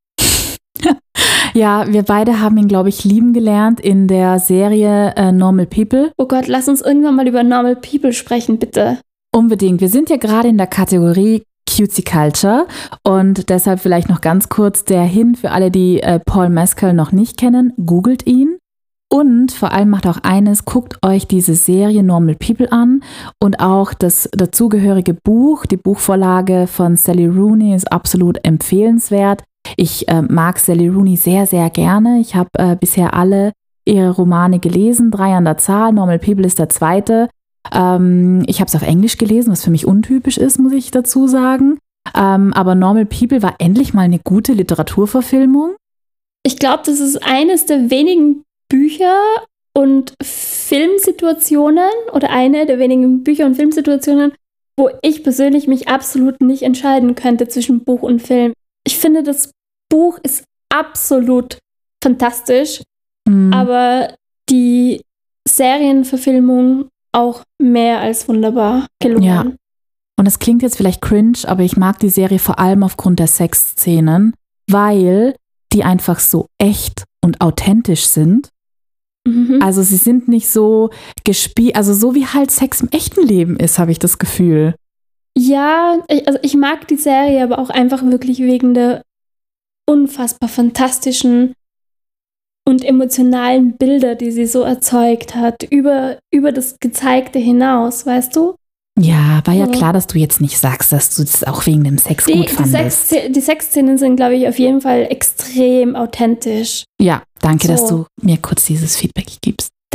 Ja, wir beide haben ihn, glaube ich, lieben gelernt in der Serie Normal People. Oh Gott, lass uns irgendwann mal über Normal People sprechen, bitte. Unbedingt. Wir sind ja gerade in der Kategorie Cutesy Culture und deshalb vielleicht noch ganz kurz der Hin für alle, die Paul Mescal noch nicht kennen. Googelt ihn und vor allem macht auch eines, guckt euch diese Serie Normal People an und auch das dazugehörige Buch, die Buchvorlage von Sally Rooney ist absolut empfehlenswert. Ich mag Sally Rooney sehr, sehr gerne. Ich habe bisher alle ihre Romane gelesen, 3 an der Zahl. Normal People ist der 2. Ich habe es auf Englisch gelesen, was für mich untypisch ist, muss ich dazu sagen. Aber Normal People war endlich mal eine gute Literaturverfilmung. Ich glaube, das ist eines der wenigen Bücher und Filmsituationen oder eine der wenigen Bücher und Filmsituationen, wo ich persönlich mich absolut nicht entscheiden könnte zwischen Buch und Film. Ich finde, das Buch ist absolut fantastisch, aber die Serienverfilmung auch mehr als wunderbar gelungen. Ja. Und das klingt jetzt vielleicht cringe, aber ich mag die Serie vor allem aufgrund der Sexszenen, weil die einfach so echt und authentisch sind. Also sie sind nicht so gespielt, also so wie halt Sex im echten Leben ist, habe ich das Gefühl. Ja, ich mag die Serie aber auch einfach wirklich wegen der unfassbar fantastischen und emotionalen Bilder, die sie so erzeugt hat, über das Gezeigte hinaus, weißt du? Ja, war ja klar, dass du jetzt nicht sagst, dass du das auch wegen dem Sex gut fandest. Die Sexszenen sind, glaube ich, auf jeden Fall extrem authentisch. Ja, danke, dass du mir kurz dieses Feedback gibst.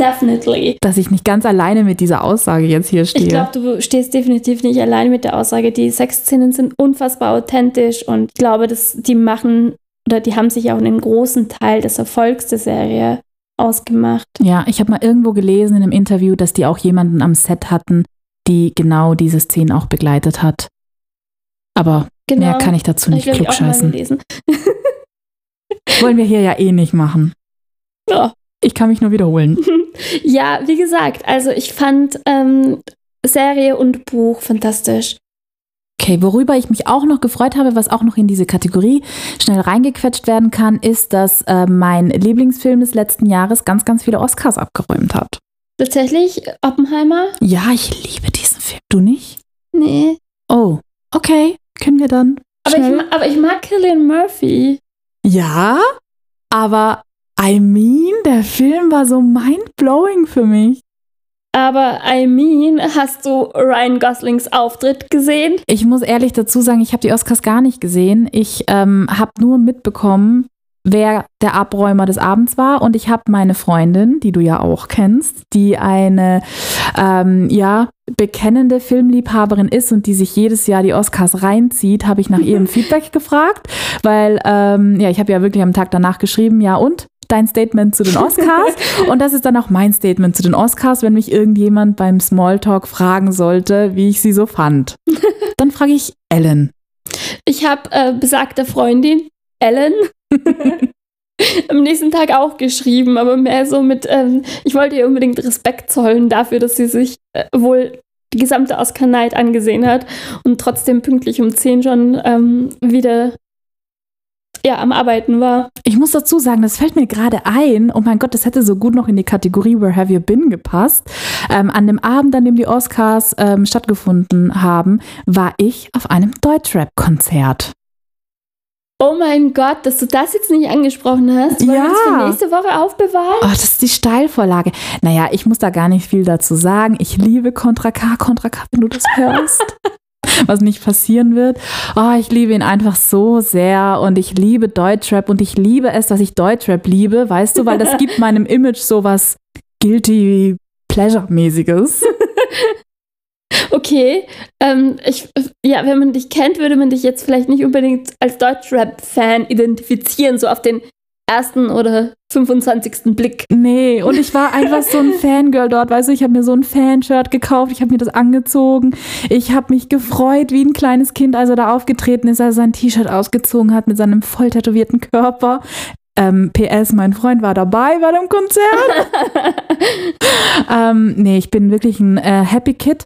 Definitely. Dass ich nicht ganz alleine mit dieser Aussage jetzt hier stehe. Ich glaube, du stehst definitiv nicht alleine mit der Aussage. Die Sexszenen sind unfassbar authentisch und ich glaube, die haben sich auch einen großen Teil des Erfolgs der Serie ausgemacht. Ja, ich habe mal irgendwo gelesen in einem Interview, dass die auch jemanden am Set hatten, die genau diese Szenen auch begleitet hat. Aber mehr kann ich dazu nicht klugscheißen. Wollen wir hier ja eh nicht machen. Ja. Ich kann mich nur wiederholen. Ja, wie gesagt, also ich fand Serie und Buch fantastisch. Okay, worüber ich mich auch noch gefreut habe, was auch noch in diese Kategorie schnell reingequetscht werden kann, ist, dass mein Lieblingsfilm des letzten Jahres ganz, ganz viele Oscars abgeräumt hat. Tatsächlich? Oppenheimer? Ja, ich liebe diesen Film. Du nicht? Nee. Oh, okay. Können wir dann Aber ich mag Cillian Murphy. Ja, aber der Film war so mindblowing für mich. Aber hast du Ryan Goslings Auftritt gesehen? Ich muss ehrlich dazu sagen, ich habe die Oscars gar nicht gesehen. Ich habe nur mitbekommen, wer der Abräumer des Abends war. Und ich habe meine Freundin, die du ja auch kennst, die eine bekennende Filmliebhaberin ist und die sich jedes Jahr die Oscars reinzieht, habe ich nach ihrem Feedback gefragt. Weil, ich habe ja wirklich am Tag danach geschrieben, ja und? Dein Statement zu den Oscars. Und das ist dann auch mein Statement zu den Oscars, wenn mich irgendjemand beim Smalltalk fragen sollte, wie ich sie so fand. Dann frage ich Ellen. Ich habe besagter Freundin, Ellen, am nächsten Tag auch geschrieben, aber mehr so mit, ich wollte ihr unbedingt Respekt zollen dafür, dass sie sich wohl die gesamte Oscar-Night angesehen hat und trotzdem pünktlich um 10 schon wieder am Arbeiten war. Ich muss dazu sagen, das fällt mir gerade ein, oh mein Gott, das hätte so gut noch in die Kategorie Where Have You Been gepasst. An dem Abend, an dem die Oscars stattgefunden haben, war ich auf einem Deutschrap-Konzert. Oh mein Gott, dass du das jetzt nicht angesprochen hast. Wollen wir das für nächste Woche aufbewahren? Oh, das ist die Steilvorlage. Naja, ich muss da gar nicht viel dazu sagen. Ich liebe Contra K, wenn du das hörst. Was nicht passieren wird. Oh, ich liebe ihn einfach so sehr und ich liebe Deutschrap und ich liebe es, dass ich Deutschrap liebe, weißt du, weil das gibt meinem Image sowas guilty pleasure-mäßiges. Okay, wenn man dich kennt, würde man dich jetzt vielleicht nicht unbedingt als Deutschrap-Fan identifizieren, so auf den ersten oder 25. Blick. Nee, und ich war einfach so ein Fangirl dort, weißt du, ich habe mir so ein Fanshirt gekauft, ich habe mir das angezogen, ich habe mich gefreut wie ein kleines Kind, als er da aufgetreten ist, als er sein T-Shirt ausgezogen hat mit seinem voll tätowierten Körper. PS, mein Freund war dabei bei dem Konzert. Ich bin wirklich ein Happy Kid.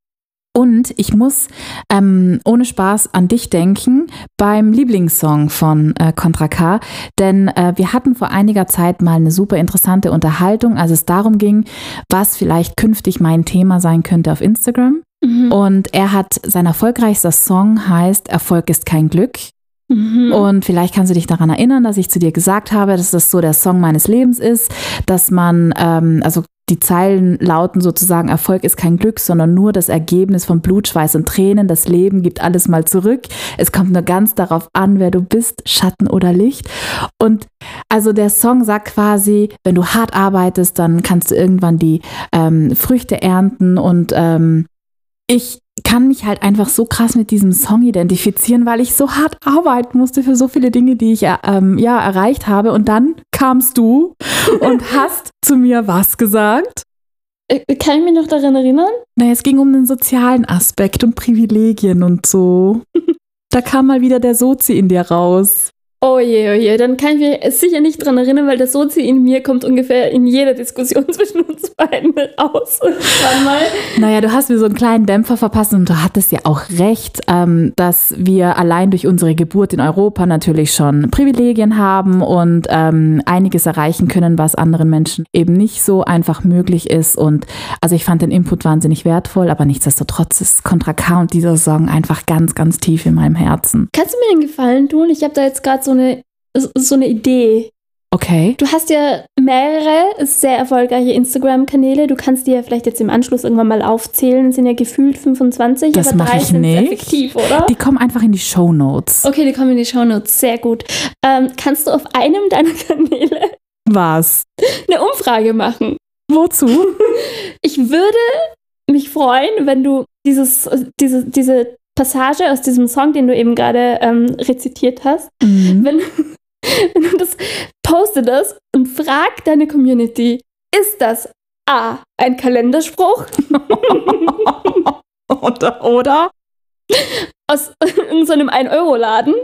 Und ich muss ohne Spaß an dich denken beim Lieblingssong von Contra K, denn wir hatten vor einiger Zeit mal eine super interessante Unterhaltung, als es darum ging, was vielleicht künftig mein Thema sein könnte auf Instagram. Mhm. Und sein erfolgreichster Song heißt Erfolg ist kein Glück. Mhm. Und vielleicht kannst du dich daran erinnern, dass ich zu dir gesagt habe, dass das so der Song meines Lebens ist, dass man, die Zeilen lauten sozusagen, Erfolg ist kein Glück, sondern nur das Ergebnis von Blut, Schweiß und Tränen. Das Leben gibt alles mal zurück. Es kommt nur ganz darauf an, wer du bist, Schatten oder Licht. Und also der Song sagt quasi, wenn du hart arbeitest, dann kannst du irgendwann die Früchte ernten. Und ich kann mich halt einfach so krass mit diesem Song identifizieren, weil ich so hart arbeiten musste für so viele Dinge, die ich erreicht habe. Und dann kamst du und hast zu mir was gesagt? Kann ich mich noch daran erinnern? Naja, es ging um den sozialen Aspekt und Privilegien und so. Da kam mal wieder der Sozi in dir raus. Oh je, dann kann ich mich sicher nicht dran erinnern, weil der Sozi in mir kommt ungefähr in jeder Diskussion zwischen uns beiden raus. Naja, du hast mir so einen kleinen Dämpfer verpasst und du hattest ja auch recht, dass wir allein durch unsere Geburt in Europa natürlich schon Privilegien haben und einiges erreichen können, was anderen Menschen eben nicht so einfach möglich ist. Und also ich fand den Input wahnsinnig wertvoll, aber nichtsdestotrotz ist Contra K und dieser Song einfach ganz, ganz tief in meinem Herzen. Kannst du mir den Gefallen tun? Ich habe da jetzt gerade so eine Idee. Okay. Du hast ja mehrere sehr erfolgreiche Instagram-Kanäle. Du kannst die ja vielleicht jetzt im Anschluss irgendwann mal aufzählen. Es sind ja gefühlt 25, das aber 3 sind effektiv, oder? Die kommen einfach in die Shownotes. Okay, die kommen in die Shownotes. Sehr gut. Kannst du auf einem deiner Kanäle was? Eine Umfrage machen? Wozu? Ich würde mich freuen, wenn du diese Passage aus diesem Song, den du eben gerade rezitiert hast, wenn du das postest und frag deine Community, ist das A, ein Kalenderspruch? Oder? Aus so einem 1-Euro-Laden?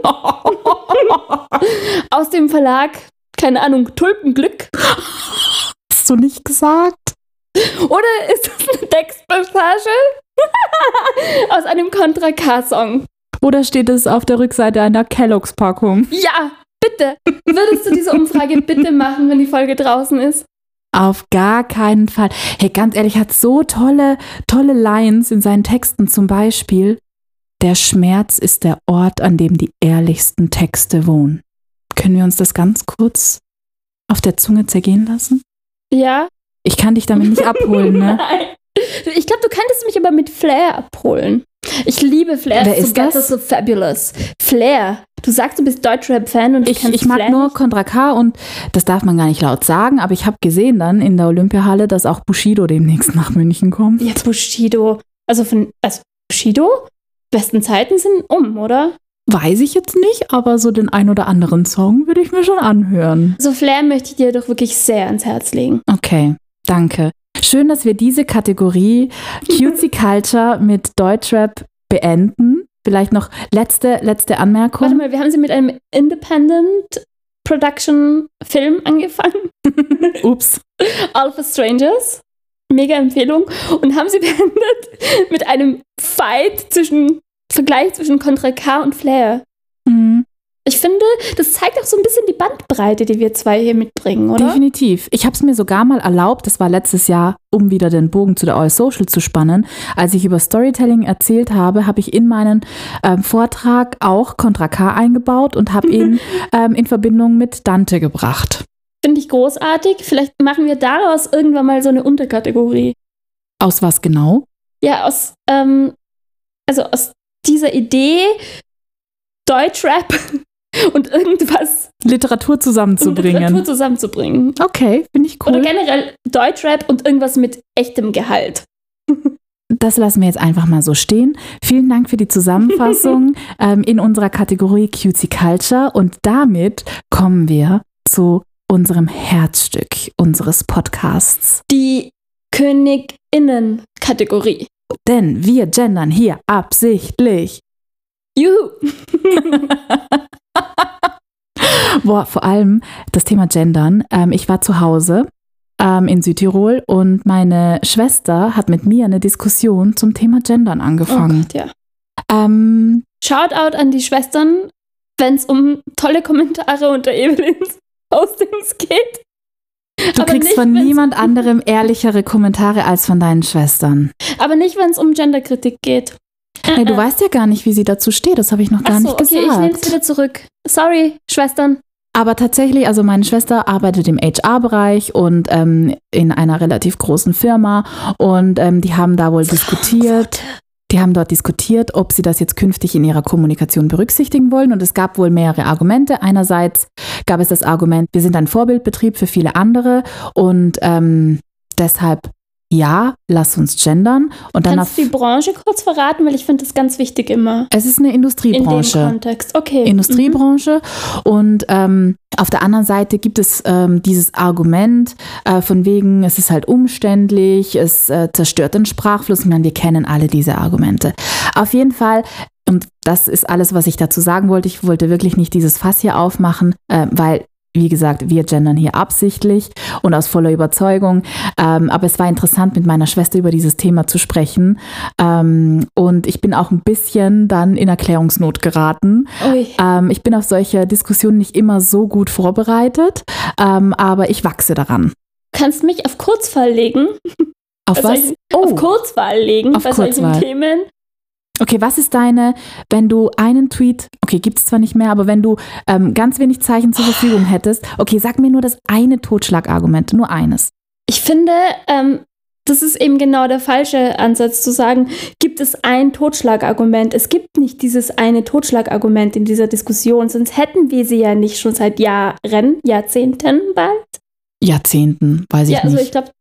Aus dem Verlag, keine Ahnung, Tulpenglück? Hast du nicht gesagt? Oder ist das eine Textpassage aus einem Contra K-Song? Oder steht es auf der Rückseite einer Kellogg's-Packung? Ja, bitte. Würdest du diese Umfrage bitte machen, wenn die Folge draußen ist? Auf gar keinen Fall. Hey, ganz ehrlich, hat so tolle Lines in seinen Texten, zum Beispiel: Der Schmerz ist der Ort, an dem die ehrlichsten Texte wohnen. Können wir uns das ganz kurz auf der Zunge zergehen lassen? Ja. Ich kann dich damit nicht abholen, ne? Nein. Ich glaube, du könntest mich aber mit Flair abholen. Ich liebe Flair. Wer ist das? So fabulous. Flair. Du sagst, du bist Deutschrap-Fan und ich mag Flair nur nicht? Contra K und das darf man gar nicht laut sagen, aber ich habe gesehen dann in der Olympiahalle, dass auch Bushido demnächst nach München kommt. Ja, Bushido. Also Bushido? Besten Zeiten sind oder? Weiß ich jetzt nicht, aber so den ein oder anderen Song würde ich mir schon anhören. So Flair möchte ich dir doch wirklich sehr ans Herz legen. Okay, danke. Schön, dass wir diese Kategorie Cutesy Culture mit Deutschrap beenden. Vielleicht noch letzte Anmerkung. Warte mal, wir haben sie mit einem Independent Production Film angefangen. Ups. All for Strangers. Mega Empfehlung. Und haben sie beendet mit einem Vergleich zwischen Contra K und Flair. Mhm. Ich finde, das zeigt auch so ein bisschen die Bandbreite, die wir zwei hier mitbringen, oder? Definitiv. Ich habe es mir sogar mal erlaubt, das war letztes Jahr, um wieder den Bogen zu der All Social zu spannen. Als ich über Storytelling erzählt habe, habe ich in meinen Vortrag auch Contra K eingebaut und habe ihn in Verbindung mit Dante gebracht. Finde ich großartig. Vielleicht machen wir daraus irgendwann mal so eine Unterkategorie. Aus was genau? Ja, aus dieser Idee, Deutschrap und irgendwas Literatur zusammenzubringen. Okay, finde ich cool. Oder generell Deutschrap und irgendwas mit echtem Gehalt. Das lassen wir jetzt einfach mal so stehen. Vielen Dank für die Zusammenfassung in unserer Kategorie Cutesy Culture. Und damit kommen wir zu unserem Herzstück unseres Podcasts. Die KönigInnen-Kategorie. Denn wir gendern hier absichtlich. Juhu! Boah, vor allem das Thema Gendern. Ich war zu Hause in Südtirol und meine Schwester hat mit mir eine Diskussion zum Thema Gendern angefangen. Oh Gott, ja. Shoutout an die Schwestern, wenn es um tolle Kommentare unter Evelyns Postings geht. Du kriegst von niemand anderem ehrlichere Kommentare als von deinen Schwestern. Aber nicht, wenn es um Genderkritik geht. Hey, du weißt ja gar nicht, wie sie dazu steht. Das habe ich noch gar nicht gesagt. Ich nehme es wieder zurück. Sorry, Schwestern. Aber tatsächlich, also meine Schwester arbeitet im HR-Bereich und in einer relativ großen Firma und die haben da wohl diskutiert. Die haben dort diskutiert, ob sie das jetzt künftig in ihrer Kommunikation berücksichtigen wollen. Und es gab wohl mehrere Argumente. Einerseits gab es das Argument, wir sind ein Vorbildbetrieb für viele andere und deshalb ja, lass uns gendern. Und dann kannst du die Branche kurz verraten, weil ich finde das ganz wichtig immer. Es ist eine Industriebranche. In dem Kontext, okay. Industriebranche. Und auf der anderen Seite gibt es dieses Argument von wegen, es ist halt umständlich, es zerstört den Sprachfluss. Ich meine, wir kennen alle diese Argumente. Auf jeden Fall, und das ist alles, was ich dazu sagen wollte. Ich wollte wirklich nicht dieses Fass hier aufmachen, weil wie gesagt, wir gendern hier absichtlich und aus voller Überzeugung. Aber es war interessant, mit meiner Schwester über dieses Thema zu sprechen. Und ich bin auch ein bisschen dann in Erklärungsnot geraten. Ich bin auf solche Diskussionen nicht immer so gut vorbereitet, aber ich wachse daran. Du kannst mich auf Kurzwahl legen. Auf was? Auf Kurzwahl legen bei solchen Themen. Okay, was ist deine, wenn du einen Tweet, okay, gibt es zwar nicht mehr, aber wenn du ganz wenig Zeichen zur Verfügung hättest, okay, sag mir nur das eine Totschlagargument, nur eines. Ich finde, das ist eben genau der falsche Ansatz zu sagen, gibt es ein Totschlagargument? Es gibt nicht dieses eine Totschlagargument in dieser Diskussion, sonst hätten wir sie ja nicht schon seit Jahren, Jahrzehnten bald. Jahrzehnten, weiß ich Ja, also nicht. ich glaube,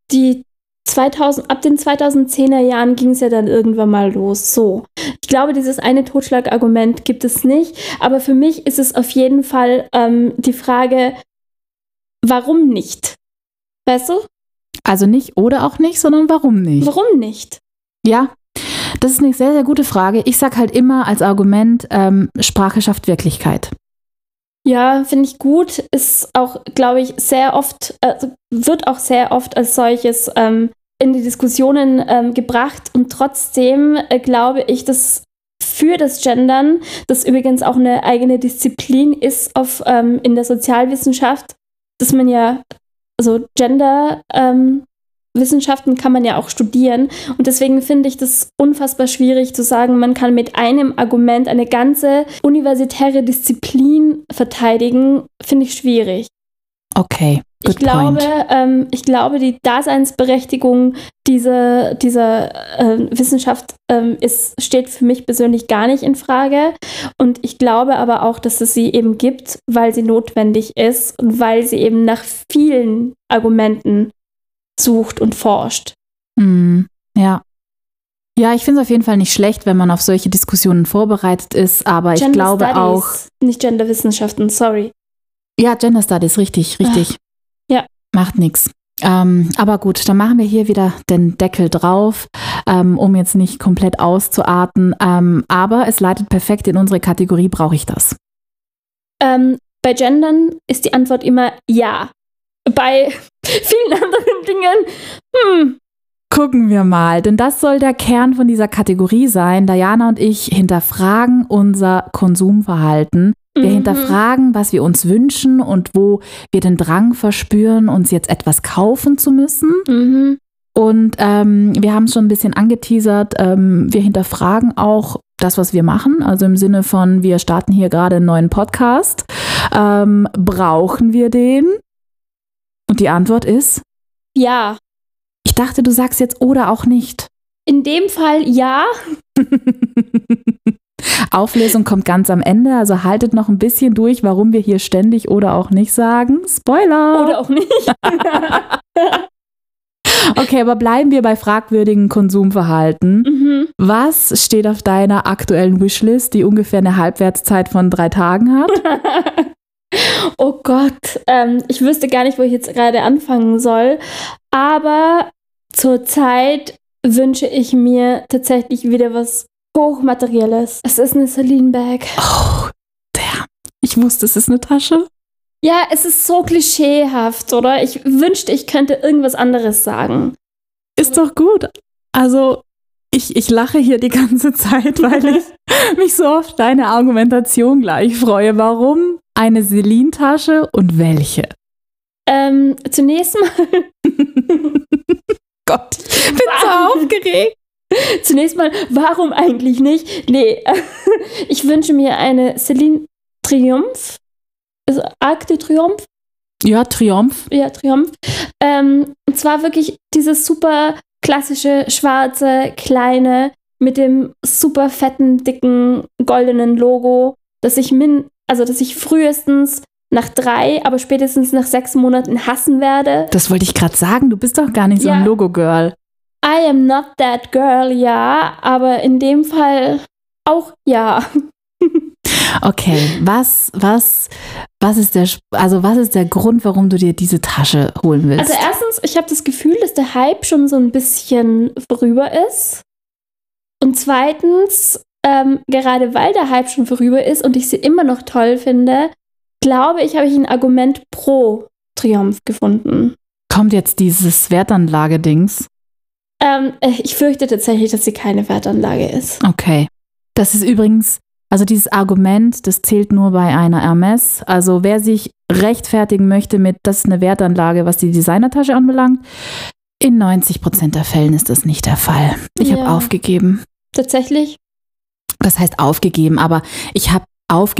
ab den 2010er Jahren ging es ja dann irgendwann mal los. So. Ich glaube, dieses eine Totschlagargument gibt es nicht. Aber für mich ist es auf jeden Fall die Frage, warum nicht? Weißt du? Also nicht oder auch nicht, sondern warum nicht? Warum nicht? Ja, das ist eine sehr, sehr gute Frage. Ich sage halt immer als Argument, Sprache schafft Wirklichkeit. Ja, finde ich gut. Ist auch, glaube ich, sehr oft, wird auch sehr oft als solches in die Diskussionen gebracht. Und trotzdem glaube ich, dass für das Gendern, das übrigens auch eine eigene Disziplin ist in der Sozialwissenschaft, dass man ja, also Wissenschaften kann man ja auch studieren. Und deswegen finde ich das unfassbar schwierig zu sagen, man kann mit einem Argument eine ganze universitäre Disziplin verteidigen, finde ich schwierig. Okay, good point. Ich glaube, die Daseinsberechtigung dieser Wissenschaft steht für mich persönlich gar nicht in Frage. Und ich glaube aber auch, dass es sie eben gibt, weil sie notwendig ist und weil sie eben nach vielen Argumenten sucht und forscht. Ja. Ja, ich finde es auf jeden Fall nicht schlecht, wenn man auf solche Diskussionen vorbereitet ist, aber ich glaube Studies, auch... nicht Genderwissenschaften, sorry. Ja, Gender Studies, richtig. Ja. Macht nichts. Aber gut, dann machen wir hier wieder den Deckel drauf, um jetzt nicht komplett auszuarten. Aber es leitet perfekt in unsere Kategorie, brauche ich das? Bei Gendern ist die Antwort immer ja. Bei vielen anderen Dingen, Gucken wir mal, denn das soll der Kern von dieser Kategorie sein. Diana und ich hinterfragen unser Konsumverhalten. Wir hinterfragen, was wir uns wünschen und wo wir den Drang verspüren, uns jetzt etwas kaufen zu müssen. Und wir haben es schon ein bisschen angeteasert. Wir hinterfragen auch das, was wir machen. Also im Sinne von, wir starten hier gerade einen neuen Podcast. Brauchen wir den? Und die Antwort ist? ja. Ich dachte, du sagst jetzt oder auch nicht. In dem Fall ja. Auflösung kommt ganz am Ende, also haltet noch ein bisschen durch, warum wir hier ständig oder auch nicht sagen. Spoiler! Oder auch nicht. Okay, aber bleiben wir bei fragwürdigen Konsumverhalten. Was steht auf deiner aktuellen Wishlist, die ungefähr eine Halbwertszeit von 3 Tagen hat? Oh Gott, ich wüsste gar nicht, wo ich jetzt gerade anfangen soll. Aber zurzeit wünsche ich mir tatsächlich wieder was Hochmaterielles. Es ist eine Celine Bag. Oh, damn. Ich wusste, es ist eine Tasche. Ja, es ist so klischeehaft, oder? Ich wünschte, ich könnte irgendwas anderes sagen. Ist doch gut. Also, ich lache hier die ganze Zeit, weil ich mich so auf deine Argumentation gleich freue. Warum eine Celine-Tasche und welche? Zunächst mal... Gott, ich bin so aufgeregt. Zunächst mal, warum eigentlich nicht? Nee, ich wünsche mir eine Celine Triumph. Also Arc de Triomphe. Ja, Triumph. Ja, Triumph. Und zwar wirklich dieses super klassische, schwarze, kleine, mit dem super fetten, dicken, goldenen Logo, dass ich frühestens nach 3, aber spätestens nach 6 Monaten hassen werde. Das wollte ich gerade sagen, du bist doch gar nicht so ein Logo-Girl. I am not that girl, ja, aber in dem Fall auch ja. Okay, was ist der Grund, warum du dir diese Tasche holen willst? Also erstens, ich habe das Gefühl, dass der Hype schon so ein bisschen vorüber ist. Und zweitens, gerade weil der Hype schon vorüber ist und ich sie immer noch toll finde, glaube ich, habe ich ein Argument pro Triumph gefunden. Kommt jetzt dieses Wertanlage-Dings? Ich fürchte tatsächlich, dass sie keine Wertanlage ist. Okay. Das ist übrigens, also dieses Argument, das zählt nur bei einer Hermes. Also wer sich rechtfertigen möchte mit, das ist eine Wertanlage, was die Designertasche anbelangt, in 90% der Fällen ist das nicht der Fall. Ich habe aufgegeben. Tatsächlich? Das heißt aufgegeben, aber ich habe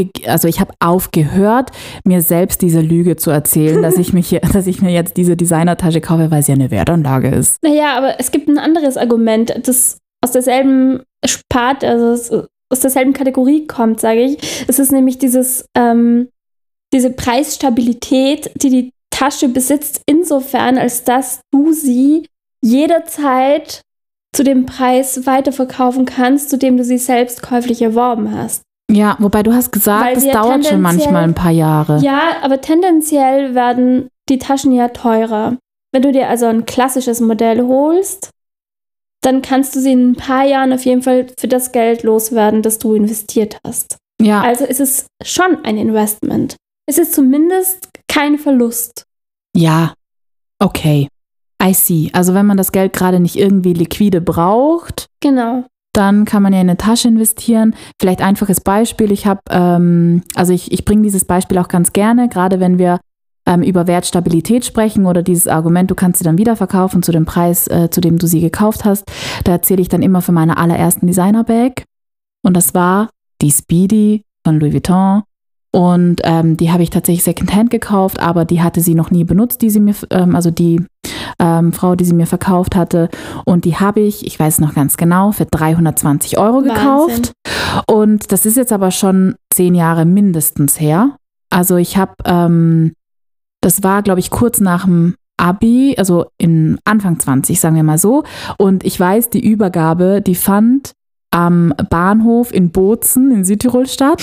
aufgehört, mir selbst diese Lüge zu erzählen, dass ich mir jetzt diese Designertasche kaufe, weil sie ja eine Wertanlage ist. Naja, aber es gibt ein anderes Argument, das aus derselben Sparte, also aus derselben Kategorie kommt, sage ich. Es ist nämlich diese Preisstabilität, die Tasche besitzt, insofern, als dass du sie jederzeit zu dem Preis weiterverkaufen kannst, zu dem du sie selbst käuflich erworben hast. Ja, wobei du hast gesagt, das dauert schon manchmal ein paar Jahre. Ja, aber tendenziell werden die Taschen ja teurer. Wenn du dir also ein klassisches Modell holst, dann kannst du sie in ein paar Jahren auf jeden Fall für das Geld loswerden, das du investiert hast. Ja. Also ist es schon ein Investment. Es ist zumindest kein Verlust. Ja, okay. I see. Also wenn man das Geld gerade nicht irgendwie liquide braucht, genau, dann kann man ja in eine Tasche investieren. Vielleicht einfaches Beispiel. Ich bringe dieses Beispiel auch ganz gerne, gerade wenn wir über Wertstabilität sprechen oder dieses Argument, du kannst sie dann wieder verkaufen zu dem Preis, zu dem du sie gekauft hast. Da erzähle ich dann immer von meiner allerersten Designer-Bag. Und das war die Speedy von Louis Vuitton. Und die habe ich tatsächlich Secondhand gekauft, aber die hatte sie noch nie benutzt, die sie mir, die Frau, die sie mir verkauft hatte. Und die habe ich weiß noch ganz genau, für 320 € gekauft. Und das ist jetzt aber schon 10 Jahre mindestens her. Also ich habe, das war, glaube ich, kurz nach dem Abi, also in Anfang 20, sagen wir mal so. Und ich weiß, die Übergabe, die fand am Bahnhof in Bozen in Südtirol statt.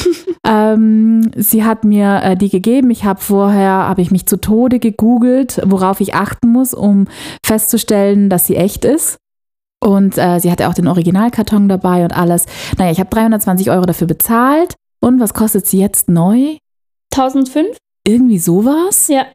Sie hat mir die gegeben. Habe ich mich zu Tode gegoogelt, worauf ich achten muss, um festzustellen, dass sie echt ist. Und sie hatte auch den Originalkarton dabei und alles. Naja, ich habe 320 € dafür bezahlt. Und was kostet sie jetzt neu? 1.500? Irgendwie sowas? Ja.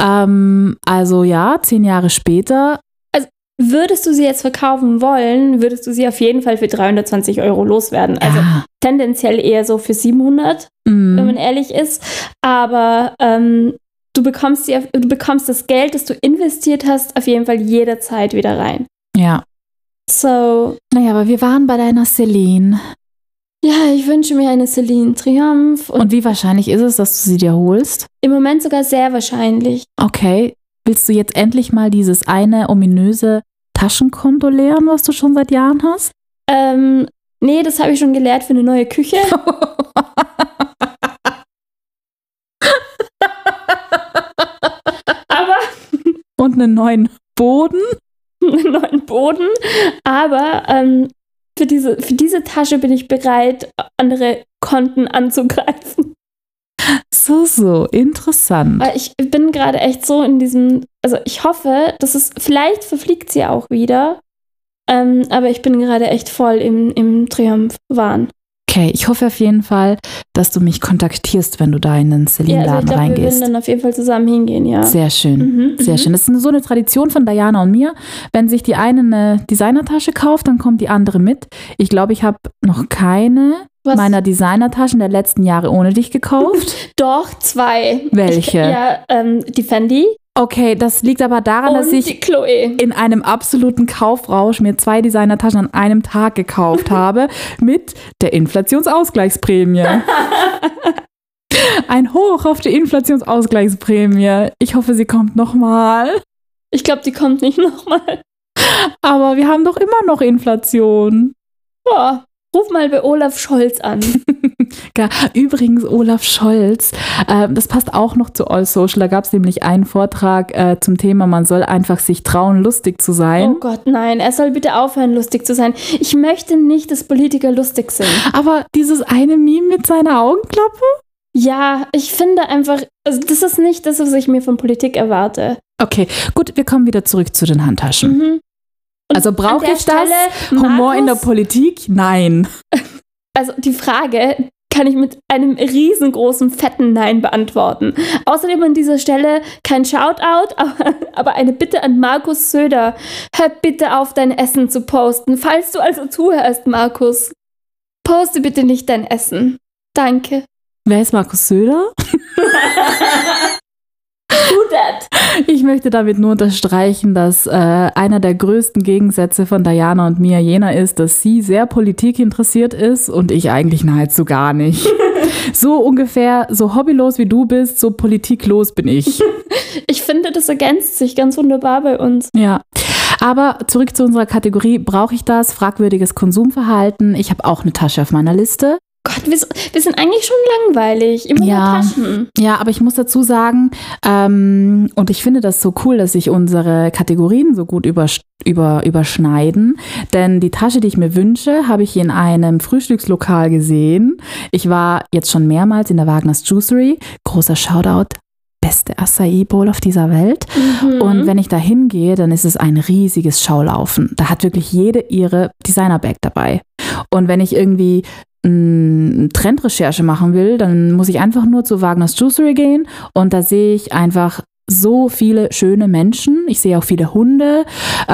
Also ja, 10 Jahre später. Würdest du sie jetzt verkaufen wollen, würdest du sie auf jeden Fall für 320 € loswerden. Also tendenziell eher so für 700, wenn man ehrlich ist. Aber du bekommst das Geld, das du investiert hast, auf jeden Fall jederzeit wieder rein. Ja. So. Naja, aber wir waren bei deiner Celine. Ja, ich wünsche mir eine Celine Triumph. Und wie wahrscheinlich ist es, dass du sie dir holst? Im Moment sogar sehr wahrscheinlich. Okay. Willst du jetzt endlich mal dieses eine ominöse Taschenkonto leeren, was du schon seit Jahren hast? Nee, das habe ich schon gelehrt für eine neue Küche. Aber und einen neuen Boden? Einen neuen Boden. Aber für diese Tasche bin ich bereit, andere Konten anzugreifen. So, interessant. Weil ich bin gerade echt so in diesem, also ich hoffe, vielleicht verfliegt sie auch wieder, aber ich bin gerade echt voll im Triumph-Wahn. Okay, ich hoffe auf jeden Fall, dass du mich kontaktierst, wenn du da in den Celine-Laden reingehst. Wir werden dann auf jeden Fall zusammen hingehen, ja. Sehr schön, sehr schön. Das ist so eine Tradition von Diana und mir. Wenn sich die eine Designertasche kauft, dann kommt die andere mit. Ich glaube, ich habe noch keine meiner Designertaschen der letzten Jahre ohne dich gekauft. Doch, 2. Welche? Die Fendi. Okay, das liegt aber daran, dass ich in einem absoluten Kaufrausch mir 2 Designertaschen an einem Tag gekauft habe mit der Inflationsausgleichsprämie. Ein Hoch auf die Inflationsausgleichsprämie. Ich hoffe, sie kommt nochmal. Ich glaube, die kommt nicht nochmal. Aber wir haben doch immer noch Inflation. Boah. Ruf mal bei Olaf Scholz an. Übrigens, Olaf Scholz, das passt auch noch zu All Social. Da gab es nämlich einen Vortrag zum Thema, man soll einfach sich trauen, lustig zu sein. Oh Gott, nein, er soll bitte aufhören, lustig zu sein. Ich möchte nicht, dass Politiker lustig sind. Aber dieses eine Meme mit seiner Augenklappe? Ja, ich finde einfach, also das ist nicht das, was ich mir von Politik erwarte. Okay, gut, wir kommen wieder zurück zu den Handtaschen. Also brauche ich das? Humor in der Politik? Nein. Also die Frage kann ich mit einem riesengroßen, fetten Nein beantworten. Außerdem an dieser Stelle kein Shoutout, aber eine Bitte an Markus Söder. Hör bitte auf, dein Essen zu posten. Falls du also zuhörst, Markus, poste bitte nicht dein Essen. Danke. Wer ist Markus Söder? Ich möchte damit nur unterstreichen, dass einer der größten Gegensätze von Diana und mir jener ist, dass sie sehr politikinteressiert ist und ich eigentlich nahezu gar nicht. So ungefähr, so hobbylos wie du bist, so politiklos bin ich. Ich finde, das ergänzt sich ganz wunderbar bei uns. Ja, aber zurück zu unserer Kategorie, brauche ich das? Fragwürdiges Konsumverhalten. Ich habe auch eine Tasche auf meiner Liste. Gott, wir sind eigentlich schon langweilig. Immer nur Taschen. Ja, aber ich muss dazu sagen, und ich finde das so cool, dass sich unsere Kategorien so gut überschneiden, denn die Tasche, die ich mir wünsche, habe ich in einem Frühstückslokal gesehen. Ich war jetzt schon mehrmals in der Wagners Juicery. Großer Shoutout. Beste Acai Bowl auf dieser Welt. Und wenn ich da hingehe, dann ist es ein riesiges Schaulaufen. Da hat wirklich jede ihre Designer-Bag dabei. Und wenn ich irgendwie Trendrecherche machen will, dann muss ich einfach nur zu Wagners Juicery gehen und da sehe ich einfach so viele schöne Menschen. Ich sehe auch viele Hunde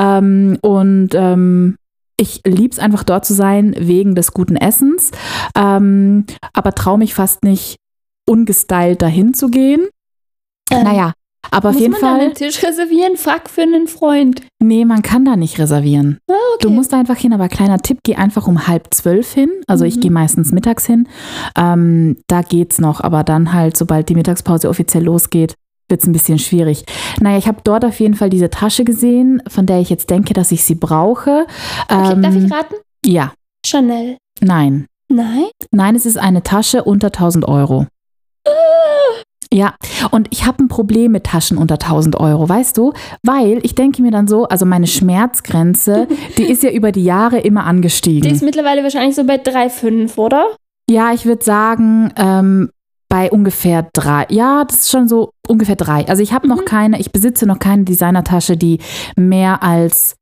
ich liebe es einfach dort zu sein wegen des guten Essens, aber traue mich fast nicht ungestylt dahin zu gehen. Naja, aber auf jeden Fall. Muss man einen Tisch reservieren? Frag für einen Freund. Nee, man kann da nicht reservieren. Ah, okay. Du musst einfach hin, aber kleiner Tipp, geh einfach um 11:30 hin. Also ich gehe meistens mittags hin. Da geht's noch, aber dann halt, sobald die Mittagspause offiziell losgeht, wird es ein bisschen schwierig. Naja, ich habe dort auf jeden Fall diese Tasche gesehen, von der ich jetzt denke, dass ich sie brauche. Okay, darf ich raten? Ja. Chanel. Nein. Nein? Nein, es ist eine Tasche unter 1.000 Euro. Ja, und ich habe ein Problem mit Taschen unter 1.000 Euro, weißt du? Weil ich denke mir dann so, also meine Schmerzgrenze, die ist ja über die Jahre immer angestiegen. Die ist mittlerweile wahrscheinlich so bei 3,5, oder? Ja, ich würde sagen, bei ungefähr 3. Ja, das ist schon so ungefähr 3. Also ich habe ich besitze noch keine Designertasche, die mehr als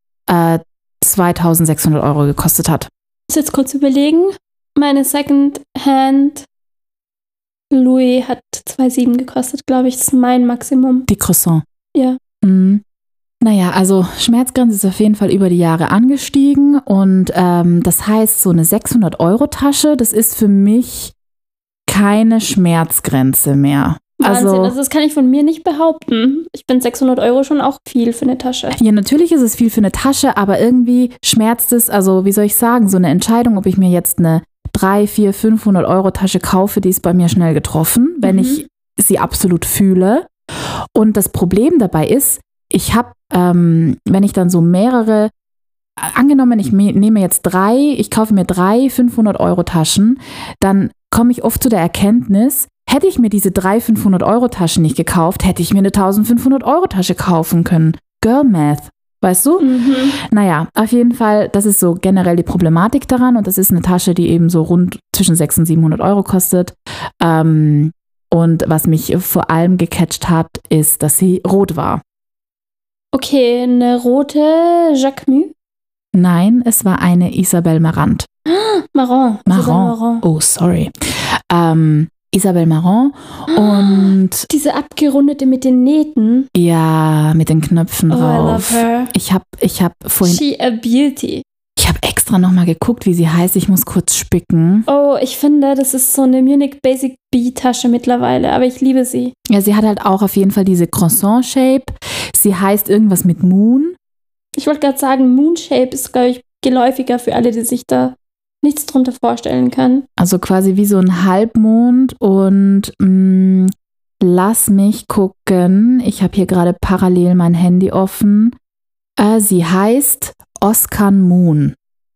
2.600 Euro gekostet hat. Ich muss jetzt kurz überlegen. Meine Secondhand Louis hat 2,7 gekostet, glaube ich. Das ist mein Maximum. Die Croissant. Ja. Naja, also Schmerzgrenze ist auf jeden Fall über die Jahre angestiegen und das heißt, so eine 600-Euro-Tasche, das ist für mich keine Schmerzgrenze mehr. Wahnsinn, also das kann ich von mir nicht behaupten. Ich finde 600 Euro schon auch viel für eine Tasche. Ja, natürlich ist es viel für eine Tasche, aber irgendwie schmerzt es, also wie soll ich sagen, so eine Entscheidung, ob ich mir jetzt eine 300, 400, 500 Euro Tasche kaufe, die ist bei mir schnell getroffen, wenn ich sie absolut fühle. Und das Problem dabei ist, ich habe, wenn ich dann so mehrere, angenommen, ich nehme jetzt 3, ich kaufe mir 3 500 Euro Taschen, dann komme ich oft zu der Erkenntnis, hätte ich mir diese 3 500 Euro Taschen nicht gekauft, hätte ich mir eine 1.500 Euro Tasche kaufen können. Girl Math. Weißt du? Naja, auf jeden Fall, das ist so generell die Problematik daran und das ist eine Tasche, die eben so rund zwischen 600 und 700 Euro kostet. Und was mich vor allem gecatcht hat, ist, dass sie rot war. Okay, eine rote Jacquemus? Nein, es war eine Isabelle Marant. Marant. Marant. Oh, sorry. Isabelle Marant und diese abgerundete mit den Nähten. Ja, mit den Knöpfen drauf. I love her. Ich hab vorhin. She a beauty. Ich habe extra nochmal geguckt, wie sie heißt. Ich muss kurz spicken. Oh, ich finde, das ist so eine Munich Basic Bee Tasche mittlerweile, aber ich liebe sie. Ja, sie hat halt auch auf jeden Fall diese Croissant-Shape. Sie heißt irgendwas mit Moon. Ich wollte gerade sagen, Moon Shape ist, glaube ich, geläufiger für alle, die sich da nichts drunter vorstellen können. Also quasi wie so ein Halbmond und lass mich gucken. Ich habe hier gerade parallel mein Handy offen. Sie heißt Oscan Moon.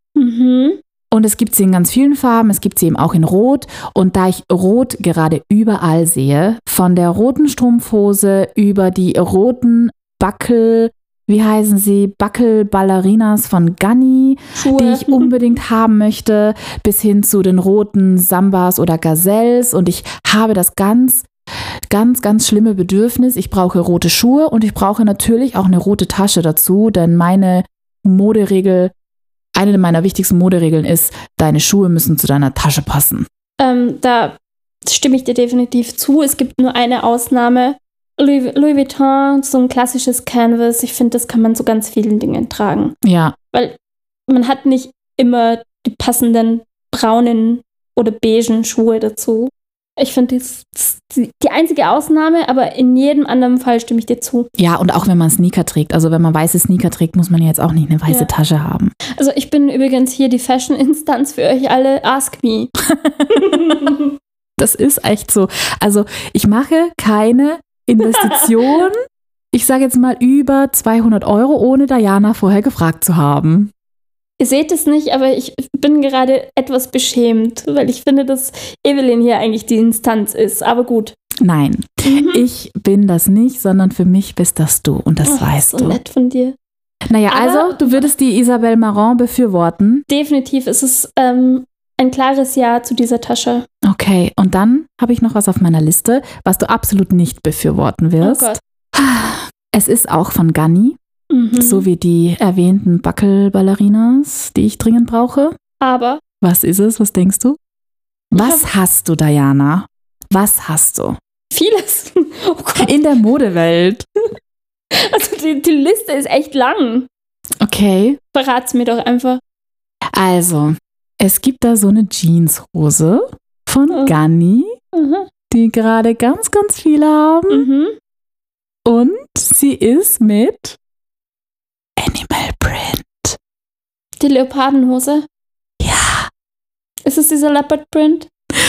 Und es gibt sie in ganz vielen Farben. Es gibt sie eben auch in Rot. Und da ich Rot gerade überall sehe, von der roten Strumpfhose über die roten Buckel-Ballerinas von Ganni, die ich unbedingt haben möchte, bis hin zu den roten Sambas oder Gazelles. Und ich habe das ganz schlimme Bedürfnis. Ich brauche rote Schuhe und ich brauche natürlich auch eine rote Tasche dazu, denn eine meiner wichtigsten Moderegeln ist, deine Schuhe müssen zu deiner Tasche passen. Da stimme ich dir definitiv zu. Es gibt nur eine Ausnahme. Louis Vuitton, so ein klassisches Canvas, ich finde, das kann man zu ganz vielen Dingen tragen. Ja. Weil man hat nicht immer die passenden braunen oder beigen Schuhe dazu. Ich finde, das ist die einzige Ausnahme, aber in jedem anderen Fall stimme ich dir zu. Ja, und auch wenn man Sneaker trägt. Also wenn man weiße Sneaker trägt, muss man ja jetzt auch nicht eine weiße Tasche haben. Also ich bin übrigens hier die Fashion-Instanz für euch alle. Ask me. Das ist echt so. Also ich mache keine Investition, ich sage jetzt mal über 200 Euro, ohne Diana vorher gefragt zu haben. Ihr seht es nicht, aber ich bin gerade etwas beschämt, weil ich finde, dass Evelyn hier eigentlich die Instanz ist. Aber gut. Nein, ich bin das nicht, sondern für mich bist das du und das weißt so du. Nett von dir. Naja, also du würdest die Isabelle Marant befürworten? Definitiv ist es ein klares Ja zu dieser Tasche. Okay, und dann habe ich noch was auf meiner Liste, was du absolut nicht befürworten wirst. Oh Gott. Es ist auch von Ganni. So wie die erwähnten Buckelballerinas, die ich dringend brauche. Aber? Was ist es? Was denkst du? Was hast du, Diana? Was hast du? Vieles. Oh Gott. In der Modewelt. Also die Liste ist echt lang. Okay. Verrat's mir doch einfach. Also, es gibt da so eine Jeanshose von Ganni, die gerade ganz, ganz viele haben. Und sie ist mit Animal Print. Die Leopardenhose? Ja. Ist es dieser Leopard Print?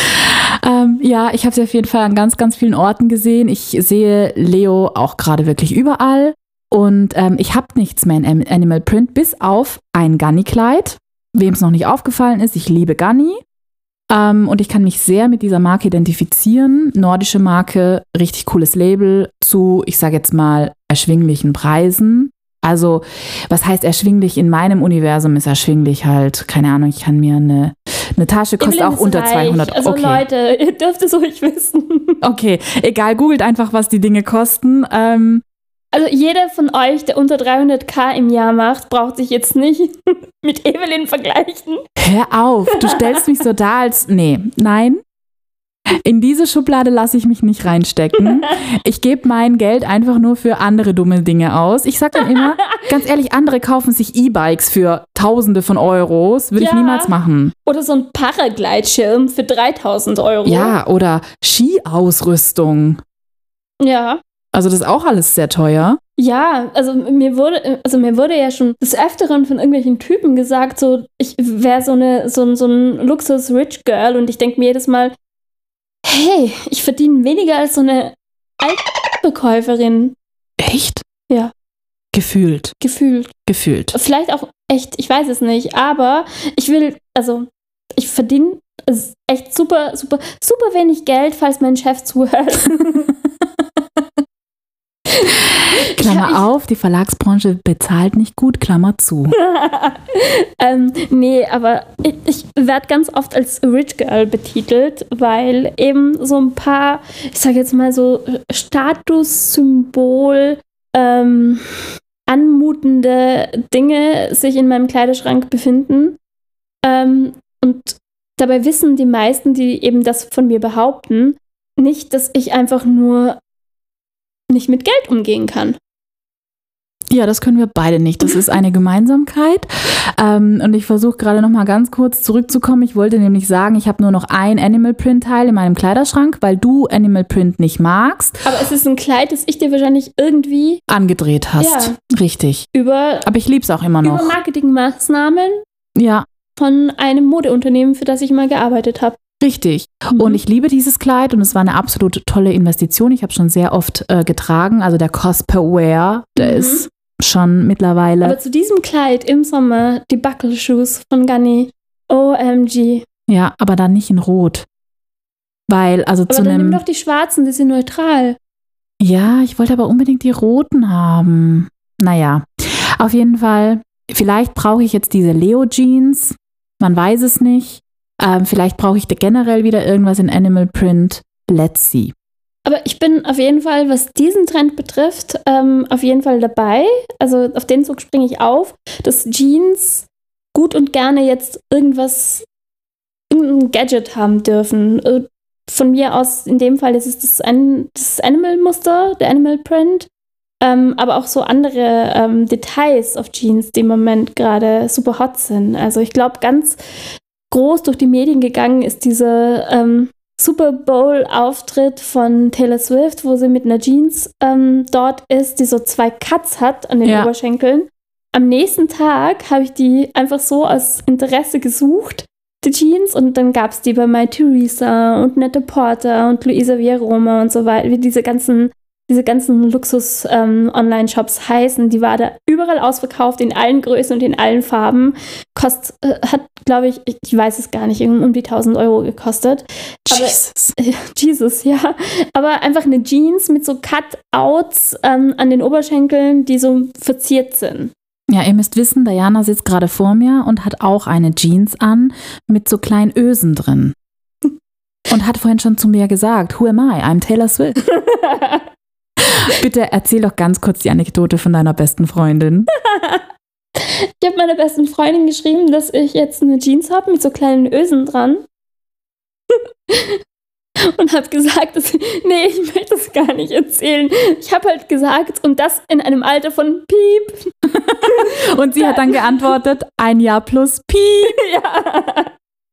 Ja, ich habe sie auf jeden Fall an ganz, ganz vielen Orten gesehen. Ich sehe Leo auch gerade wirklich überall. Und ich habe nichts mehr in Animal Print, bis auf ein Ganni-Kleid. Wem es noch nicht aufgefallen ist, ich liebe Ganni. Und ich kann mich sehr mit dieser Marke identifizieren. Nordische Marke, richtig cooles Label zu, ich sage jetzt mal, erschwinglichen Preisen. Also, was heißt erschwinglich? In meinem Universum ist erschwinglich halt, keine Ahnung, ich kann mir eine Tasche kostet auch unter 200 Euro. Also okay. Leute, ihr dürft es ruhig wissen. Okay, egal, googelt einfach, was die Dinge kosten. Also jeder von euch, der unter 300.000 im Jahr macht, braucht sich jetzt nicht mit Evelyn vergleichen. Hör auf, du stellst mich so dar als, nein. In diese Schublade lasse ich mich nicht reinstecken. Ich gebe mein Geld einfach nur für andere dumme Dinge aus. Ich sage dann immer, ganz ehrlich, andere kaufen sich E-Bikes für Tausende von Euros. Würde ich niemals machen. Oder so ein Paraglidschirm für 3.000 Euro. Ja, oder Skiausrüstung. Ja. Also das ist auch alles sehr teuer. Ja, also mir wurde ja schon des Öfteren von irgendwelchen Typen gesagt, so ich wäre so ein Luxus-Rich-Girl und ich denke mir jedes Mal, hey, ich verdiene weniger als so eine Altverkäuferin. Echt? Ja. Gefühlt. Vielleicht auch echt, ich weiß es nicht, aber ich verdiene echt super, super, super wenig Geld, falls mein Chef zuhört. Klammer auf, die Verlagsbranche bezahlt nicht gut, Klammer zu. Nee, aber ich werde ganz oft als Rich Girl betitelt, weil eben so ein paar, ich sage jetzt mal so Statussymbol, anmutende Dinge sich in meinem Kleiderschrank befinden. Und dabei wissen die meisten, die eben das von mir behaupten, nicht, dass ich einfach nur nicht mit Geld umgehen kann. Ja, das können wir beide nicht. Das ist eine Gemeinsamkeit. Und ich versuche gerade noch mal ganz kurz zurückzukommen. Ich wollte nämlich sagen, ich habe nur noch ein Animal Print Teil in meinem Kleiderschrank, weil du Animal Print nicht magst. Aber es ist ein Kleid, das ich dir wahrscheinlich irgendwie angedreht hast. Ja. Richtig. Aber ich liebe es auch immer noch. Über Marketingmaßnahmen ja. von einem Modeunternehmen, für das ich mal gearbeitet habe. Richtig. Und ich liebe dieses Kleid und es war eine absolut tolle Investition. Ich habe schon sehr oft getragen. Also der Cost per Wear, der ist schon mittlerweile. Aber zu diesem Kleid im Sommer die Buckle-Shoes von Ganni. OMG. Ja, aber dann nicht in Rot. Weil, also aber zu dann einem. nimm doch die schwarzen, die sind neutral. Ja, ich wollte aber unbedingt die roten haben. Naja, auf jeden Fall. Vielleicht brauche ich jetzt diese Leo-Jeans. Man weiß es nicht. Vielleicht brauche ich generell wieder irgendwas in Animal Print. Let's see. Aber ich bin auf jeden Fall, was diesen Trend betrifft, auf jeden Fall dabei. Also auf den Zug springe ich auf, dass Jeans gut und gerne jetzt irgendein Gadget haben dürfen. Von mir aus, in dem Fall ist es das Animal-Muster, der Animal Print. Aber auch so andere Details auf Jeans, die im Moment gerade super hot sind. Also ich glaube, ganz groß durch die Medien gegangen ist dieser Super Bowl-Auftritt von Taylor Swift, wo sie mit einer Jeans dort ist, die so 2 Cuts hat an den Oberschenkeln. Am nächsten Tag habe ich die einfach so aus Interesse gesucht, die Jeans, und dann gab es die bei My Theresa und Netta Porter und Luisa Via Roma und so weiter, wie diese diese ganzen Luxus-Online-Shops heißen. Die war da überall ausverkauft, in allen Größen und in allen Farben. Hat, glaube ich weiß es gar nicht, um die 1.000 Euro gekostet. Jesus, ja. Aber einfach eine Jeans mit so Cutouts an den Oberschenkeln, die so verziert sind. Ja, ihr müsst wissen, Diana sitzt gerade vor mir und hat auch eine Jeans an mit so kleinen Ösen drin. Und hat vorhin schon zu mir gesagt, who am I? I'm Taylor Swift. Bitte erzähl doch ganz kurz die Anekdote von deiner besten Freundin. Ich habe meiner besten Freundin geschrieben, dass ich jetzt eine Jeans habe mit so kleinen Ösen dran. Und habe gesagt, nee, ich möchte das gar nicht erzählen. Ich habe halt gesagt, und das in einem Alter von Piep. Und sie hat dann geantwortet, 1 Jahr plus Piep. Ja.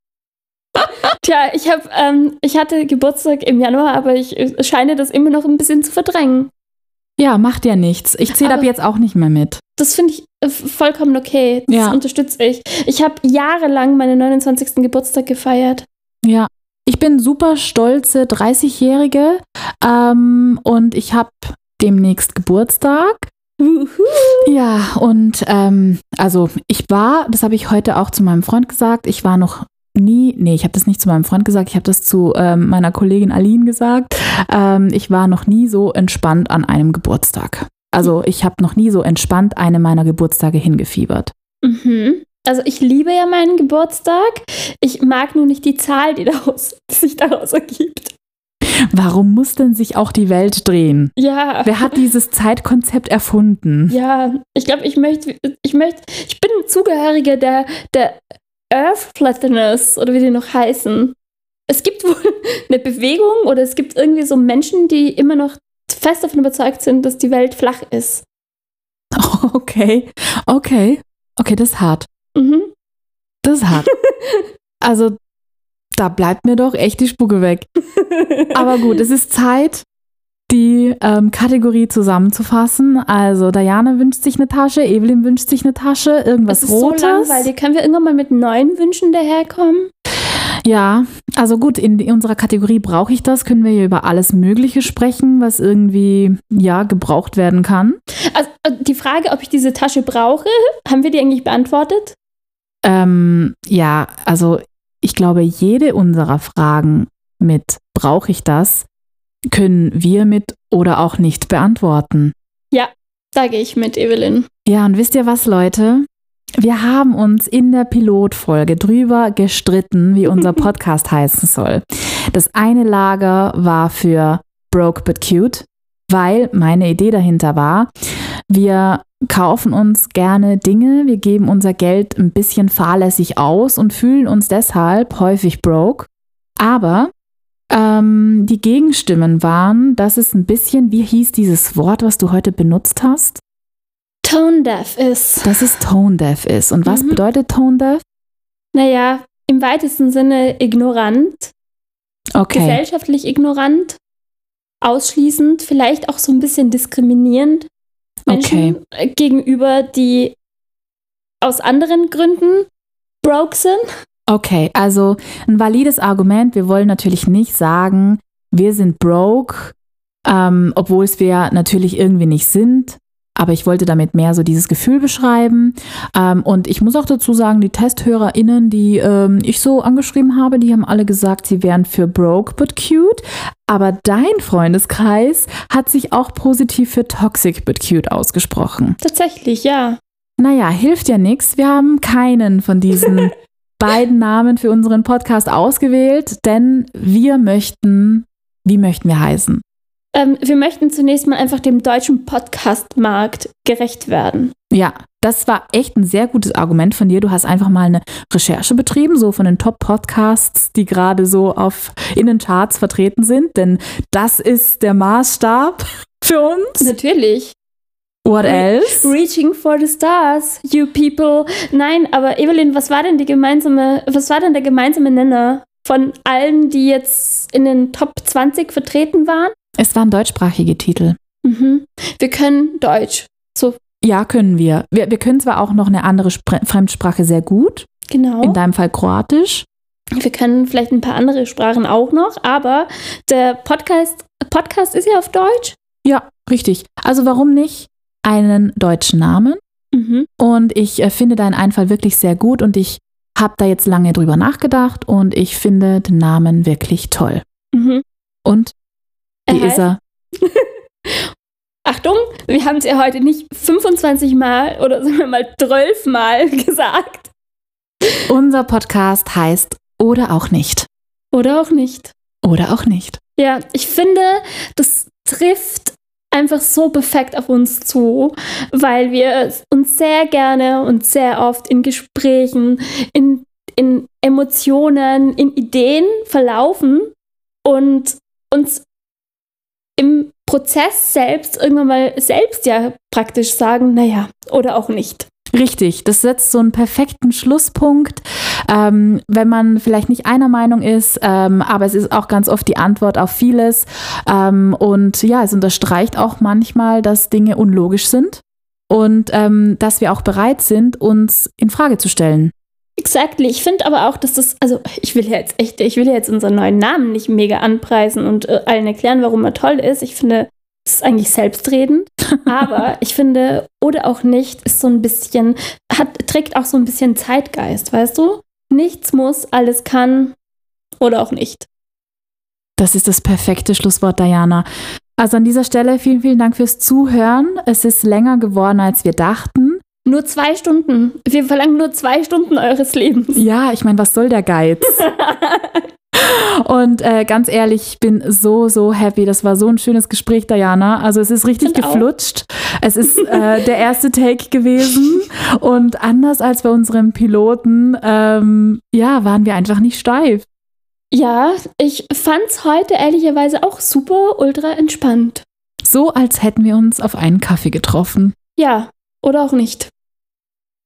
Tja, ich hatte Geburtstag im Januar, aber ich scheine das immer noch ein bisschen zu verdrängen. Ja, macht ja nichts. Ich zähle ab jetzt auch nicht mehr mit. Das finde ich vollkommen okay. Das unterstütze ich. Ich habe jahrelang meinen 29. Geburtstag gefeiert. Ja, ich bin super stolze 30-Jährige und ich habe demnächst Geburtstag. Ja, und also ich war, das habe ich heute auch zu meinem Freund gesagt, ich war noch ich habe das nicht zu meinem Freund gesagt, ich habe das zu meiner Kollegin Aline gesagt. Ich war noch nie so entspannt an einem Geburtstag. Also ich habe noch nie so entspannt einem meiner Geburtstage hingefiebert. Mhm. Also ich liebe ja meinen Geburtstag. Ich mag nur nicht die Zahl, die sich daraus ergibt. Warum muss denn sich auch die Welt drehen? Ja. Wer hat dieses Zeitkonzept erfunden? Ja, ich glaube, ich bin ein Zugehöriger der Earth Flatteners oder wie die noch heißen. Es gibt wohl eine Bewegung oder es gibt irgendwie so Menschen, die immer noch fest davon überzeugt sind, dass die Welt flach ist. Okay, das ist hart. Mhm. Das ist hart. Also, da bleibt mir doch echt die Spucke weg. Aber gut, es ist Zeit, die Kategorie zusammenzufassen. Also, Diana wünscht sich eine Tasche, Evelyn wünscht sich eine Tasche, irgendwas Rotes. So langweilig. Können wir irgendwann mal mit neuen Wünschen daherkommen? Ja, also gut, in unserer Kategorie brauche ich das, können wir hier über alles Mögliche sprechen, was irgendwie, gebraucht werden kann. Also die Frage, ob ich diese Tasche brauche, haben wir die eigentlich beantwortet? Ja, also ich glaube, jede unserer Fragen mit brauche ich das, können wir mit oder auch nicht beantworten. Ja, da gehe ich mit, Evelyn. Ja, und wisst ihr was, Leute? Wir haben uns in der Pilotfolge drüber gestritten, wie unser Podcast heißen soll. Das eine Lager war für Broke but Cute, weil meine Idee dahinter war, wir kaufen uns gerne Dinge, wir geben unser Geld ein bisschen fahrlässig aus und fühlen uns deshalb häufig broke. Aber die Gegenstimmen waren, dass es ein bisschen, wie hieß dieses Wort, was du heute benutzt hast? Tone deaf ist. Dass es tone deaf ist. Und was bedeutet tone deaf? Naja, im weitesten Sinne ignorant. Okay. Gesellschaftlich ignorant. Ausschließend, vielleicht auch so ein bisschen diskriminierend. Menschen gegenüber, die aus anderen Gründen broke sind. Okay, also ein valides Argument. Wir wollen natürlich nicht sagen, wir sind broke, obwohl es wir natürlich irgendwie nicht sind. Aber ich wollte damit mehr so dieses Gefühl beschreiben. Und ich muss auch dazu sagen, die TesthörerInnen, die ich so angeschrieben habe, die haben alle gesagt, sie wären für broke but cute. Aber dein Freundeskreis hat sich auch positiv für toxic but cute ausgesprochen. Tatsächlich, ja. Naja, hilft ja nichts. Wir haben keinen von diesen beiden Namen für unseren Podcast ausgewählt, denn wie möchten wir heißen? Wir möchten zunächst mal einfach dem deutschen Podcast-Markt gerecht werden. Ja, das war echt ein sehr gutes Argument von dir. Du hast einfach mal eine Recherche betrieben, so von den Top-Podcasts, die gerade so in den Charts vertreten sind, denn das ist der Maßstab für uns. Natürlich. What else? Reaching for the stars, you people. Nein, aber Evelyn, was war denn der gemeinsame Nenner von allen, die jetzt in den Top 20 vertreten waren? Es waren deutschsprachige Titel. Mhm. Wir können Deutsch. So. Ja, können wir. Wir können zwar auch noch eine andere Fremdsprache sehr gut. Genau. In deinem Fall Kroatisch. Wir können vielleicht ein paar andere Sprachen auch noch, aber der Podcast ist ja auf Deutsch. Ja, richtig. Also warum nicht einen deutschen Namen? Mhm. Und ich finde deinen Einfall wirklich sehr gut und ich habe da jetzt lange drüber nachgedacht und ich finde den Namen wirklich toll. Mhm. Und wie ist er? Achtung, wir haben es ja heute nicht 25 Mal oder sagen wir mal 12 Mal gesagt. Unser Podcast heißt Oder auch nicht. Oder auch nicht. Oder auch nicht. Ja, ich finde, das trifft einfach so perfekt auf uns zu, weil wir uns sehr gerne und sehr oft in Gesprächen, in Emotionen, in Ideen verlaufen und uns im Prozess selbst irgendwann mal selbst ja praktisch sagen, naja, oder auch nicht. Richtig, das setzt so einen perfekten Schlusspunkt, wenn man vielleicht nicht einer Meinung ist, aber es ist auch ganz oft die Antwort auf vieles und ja, es unterstreicht auch manchmal, dass Dinge unlogisch sind und dass wir auch bereit sind, uns in Frage zu stellen. Exactly. Ich finde aber auch, dass das, also ich will ja jetzt unseren neuen Namen nicht mega anpreisen und allen erklären, warum er toll ist. Ich finde, das ist eigentlich selbstredend. Aber ich finde, oder auch nicht, ist so ein bisschen, trägt auch so ein bisschen Zeitgeist, weißt du? Nichts muss, alles kann oder auch nicht. Das ist das perfekte Schlusswort, Diana. Also an dieser Stelle vielen, vielen Dank fürs Zuhören. Es ist länger geworden, als wir dachten. Nur 2 Stunden. Wir verlangen nur 2 Stunden eures Lebens. Ja, ich meine, was soll der Geiz? Und ganz ehrlich, ich bin so happy. Das war so ein schönes Gespräch, Diana. Also es ist richtig geflutscht. Es ist der erste Take gewesen. Und anders als bei unserem Piloten, waren wir einfach nicht steif. Ja, ich fand's heute ehrlicherweise auch super ultra entspannt. So, als hätten wir uns auf einen Kaffee getroffen. Ja, oder auch nicht.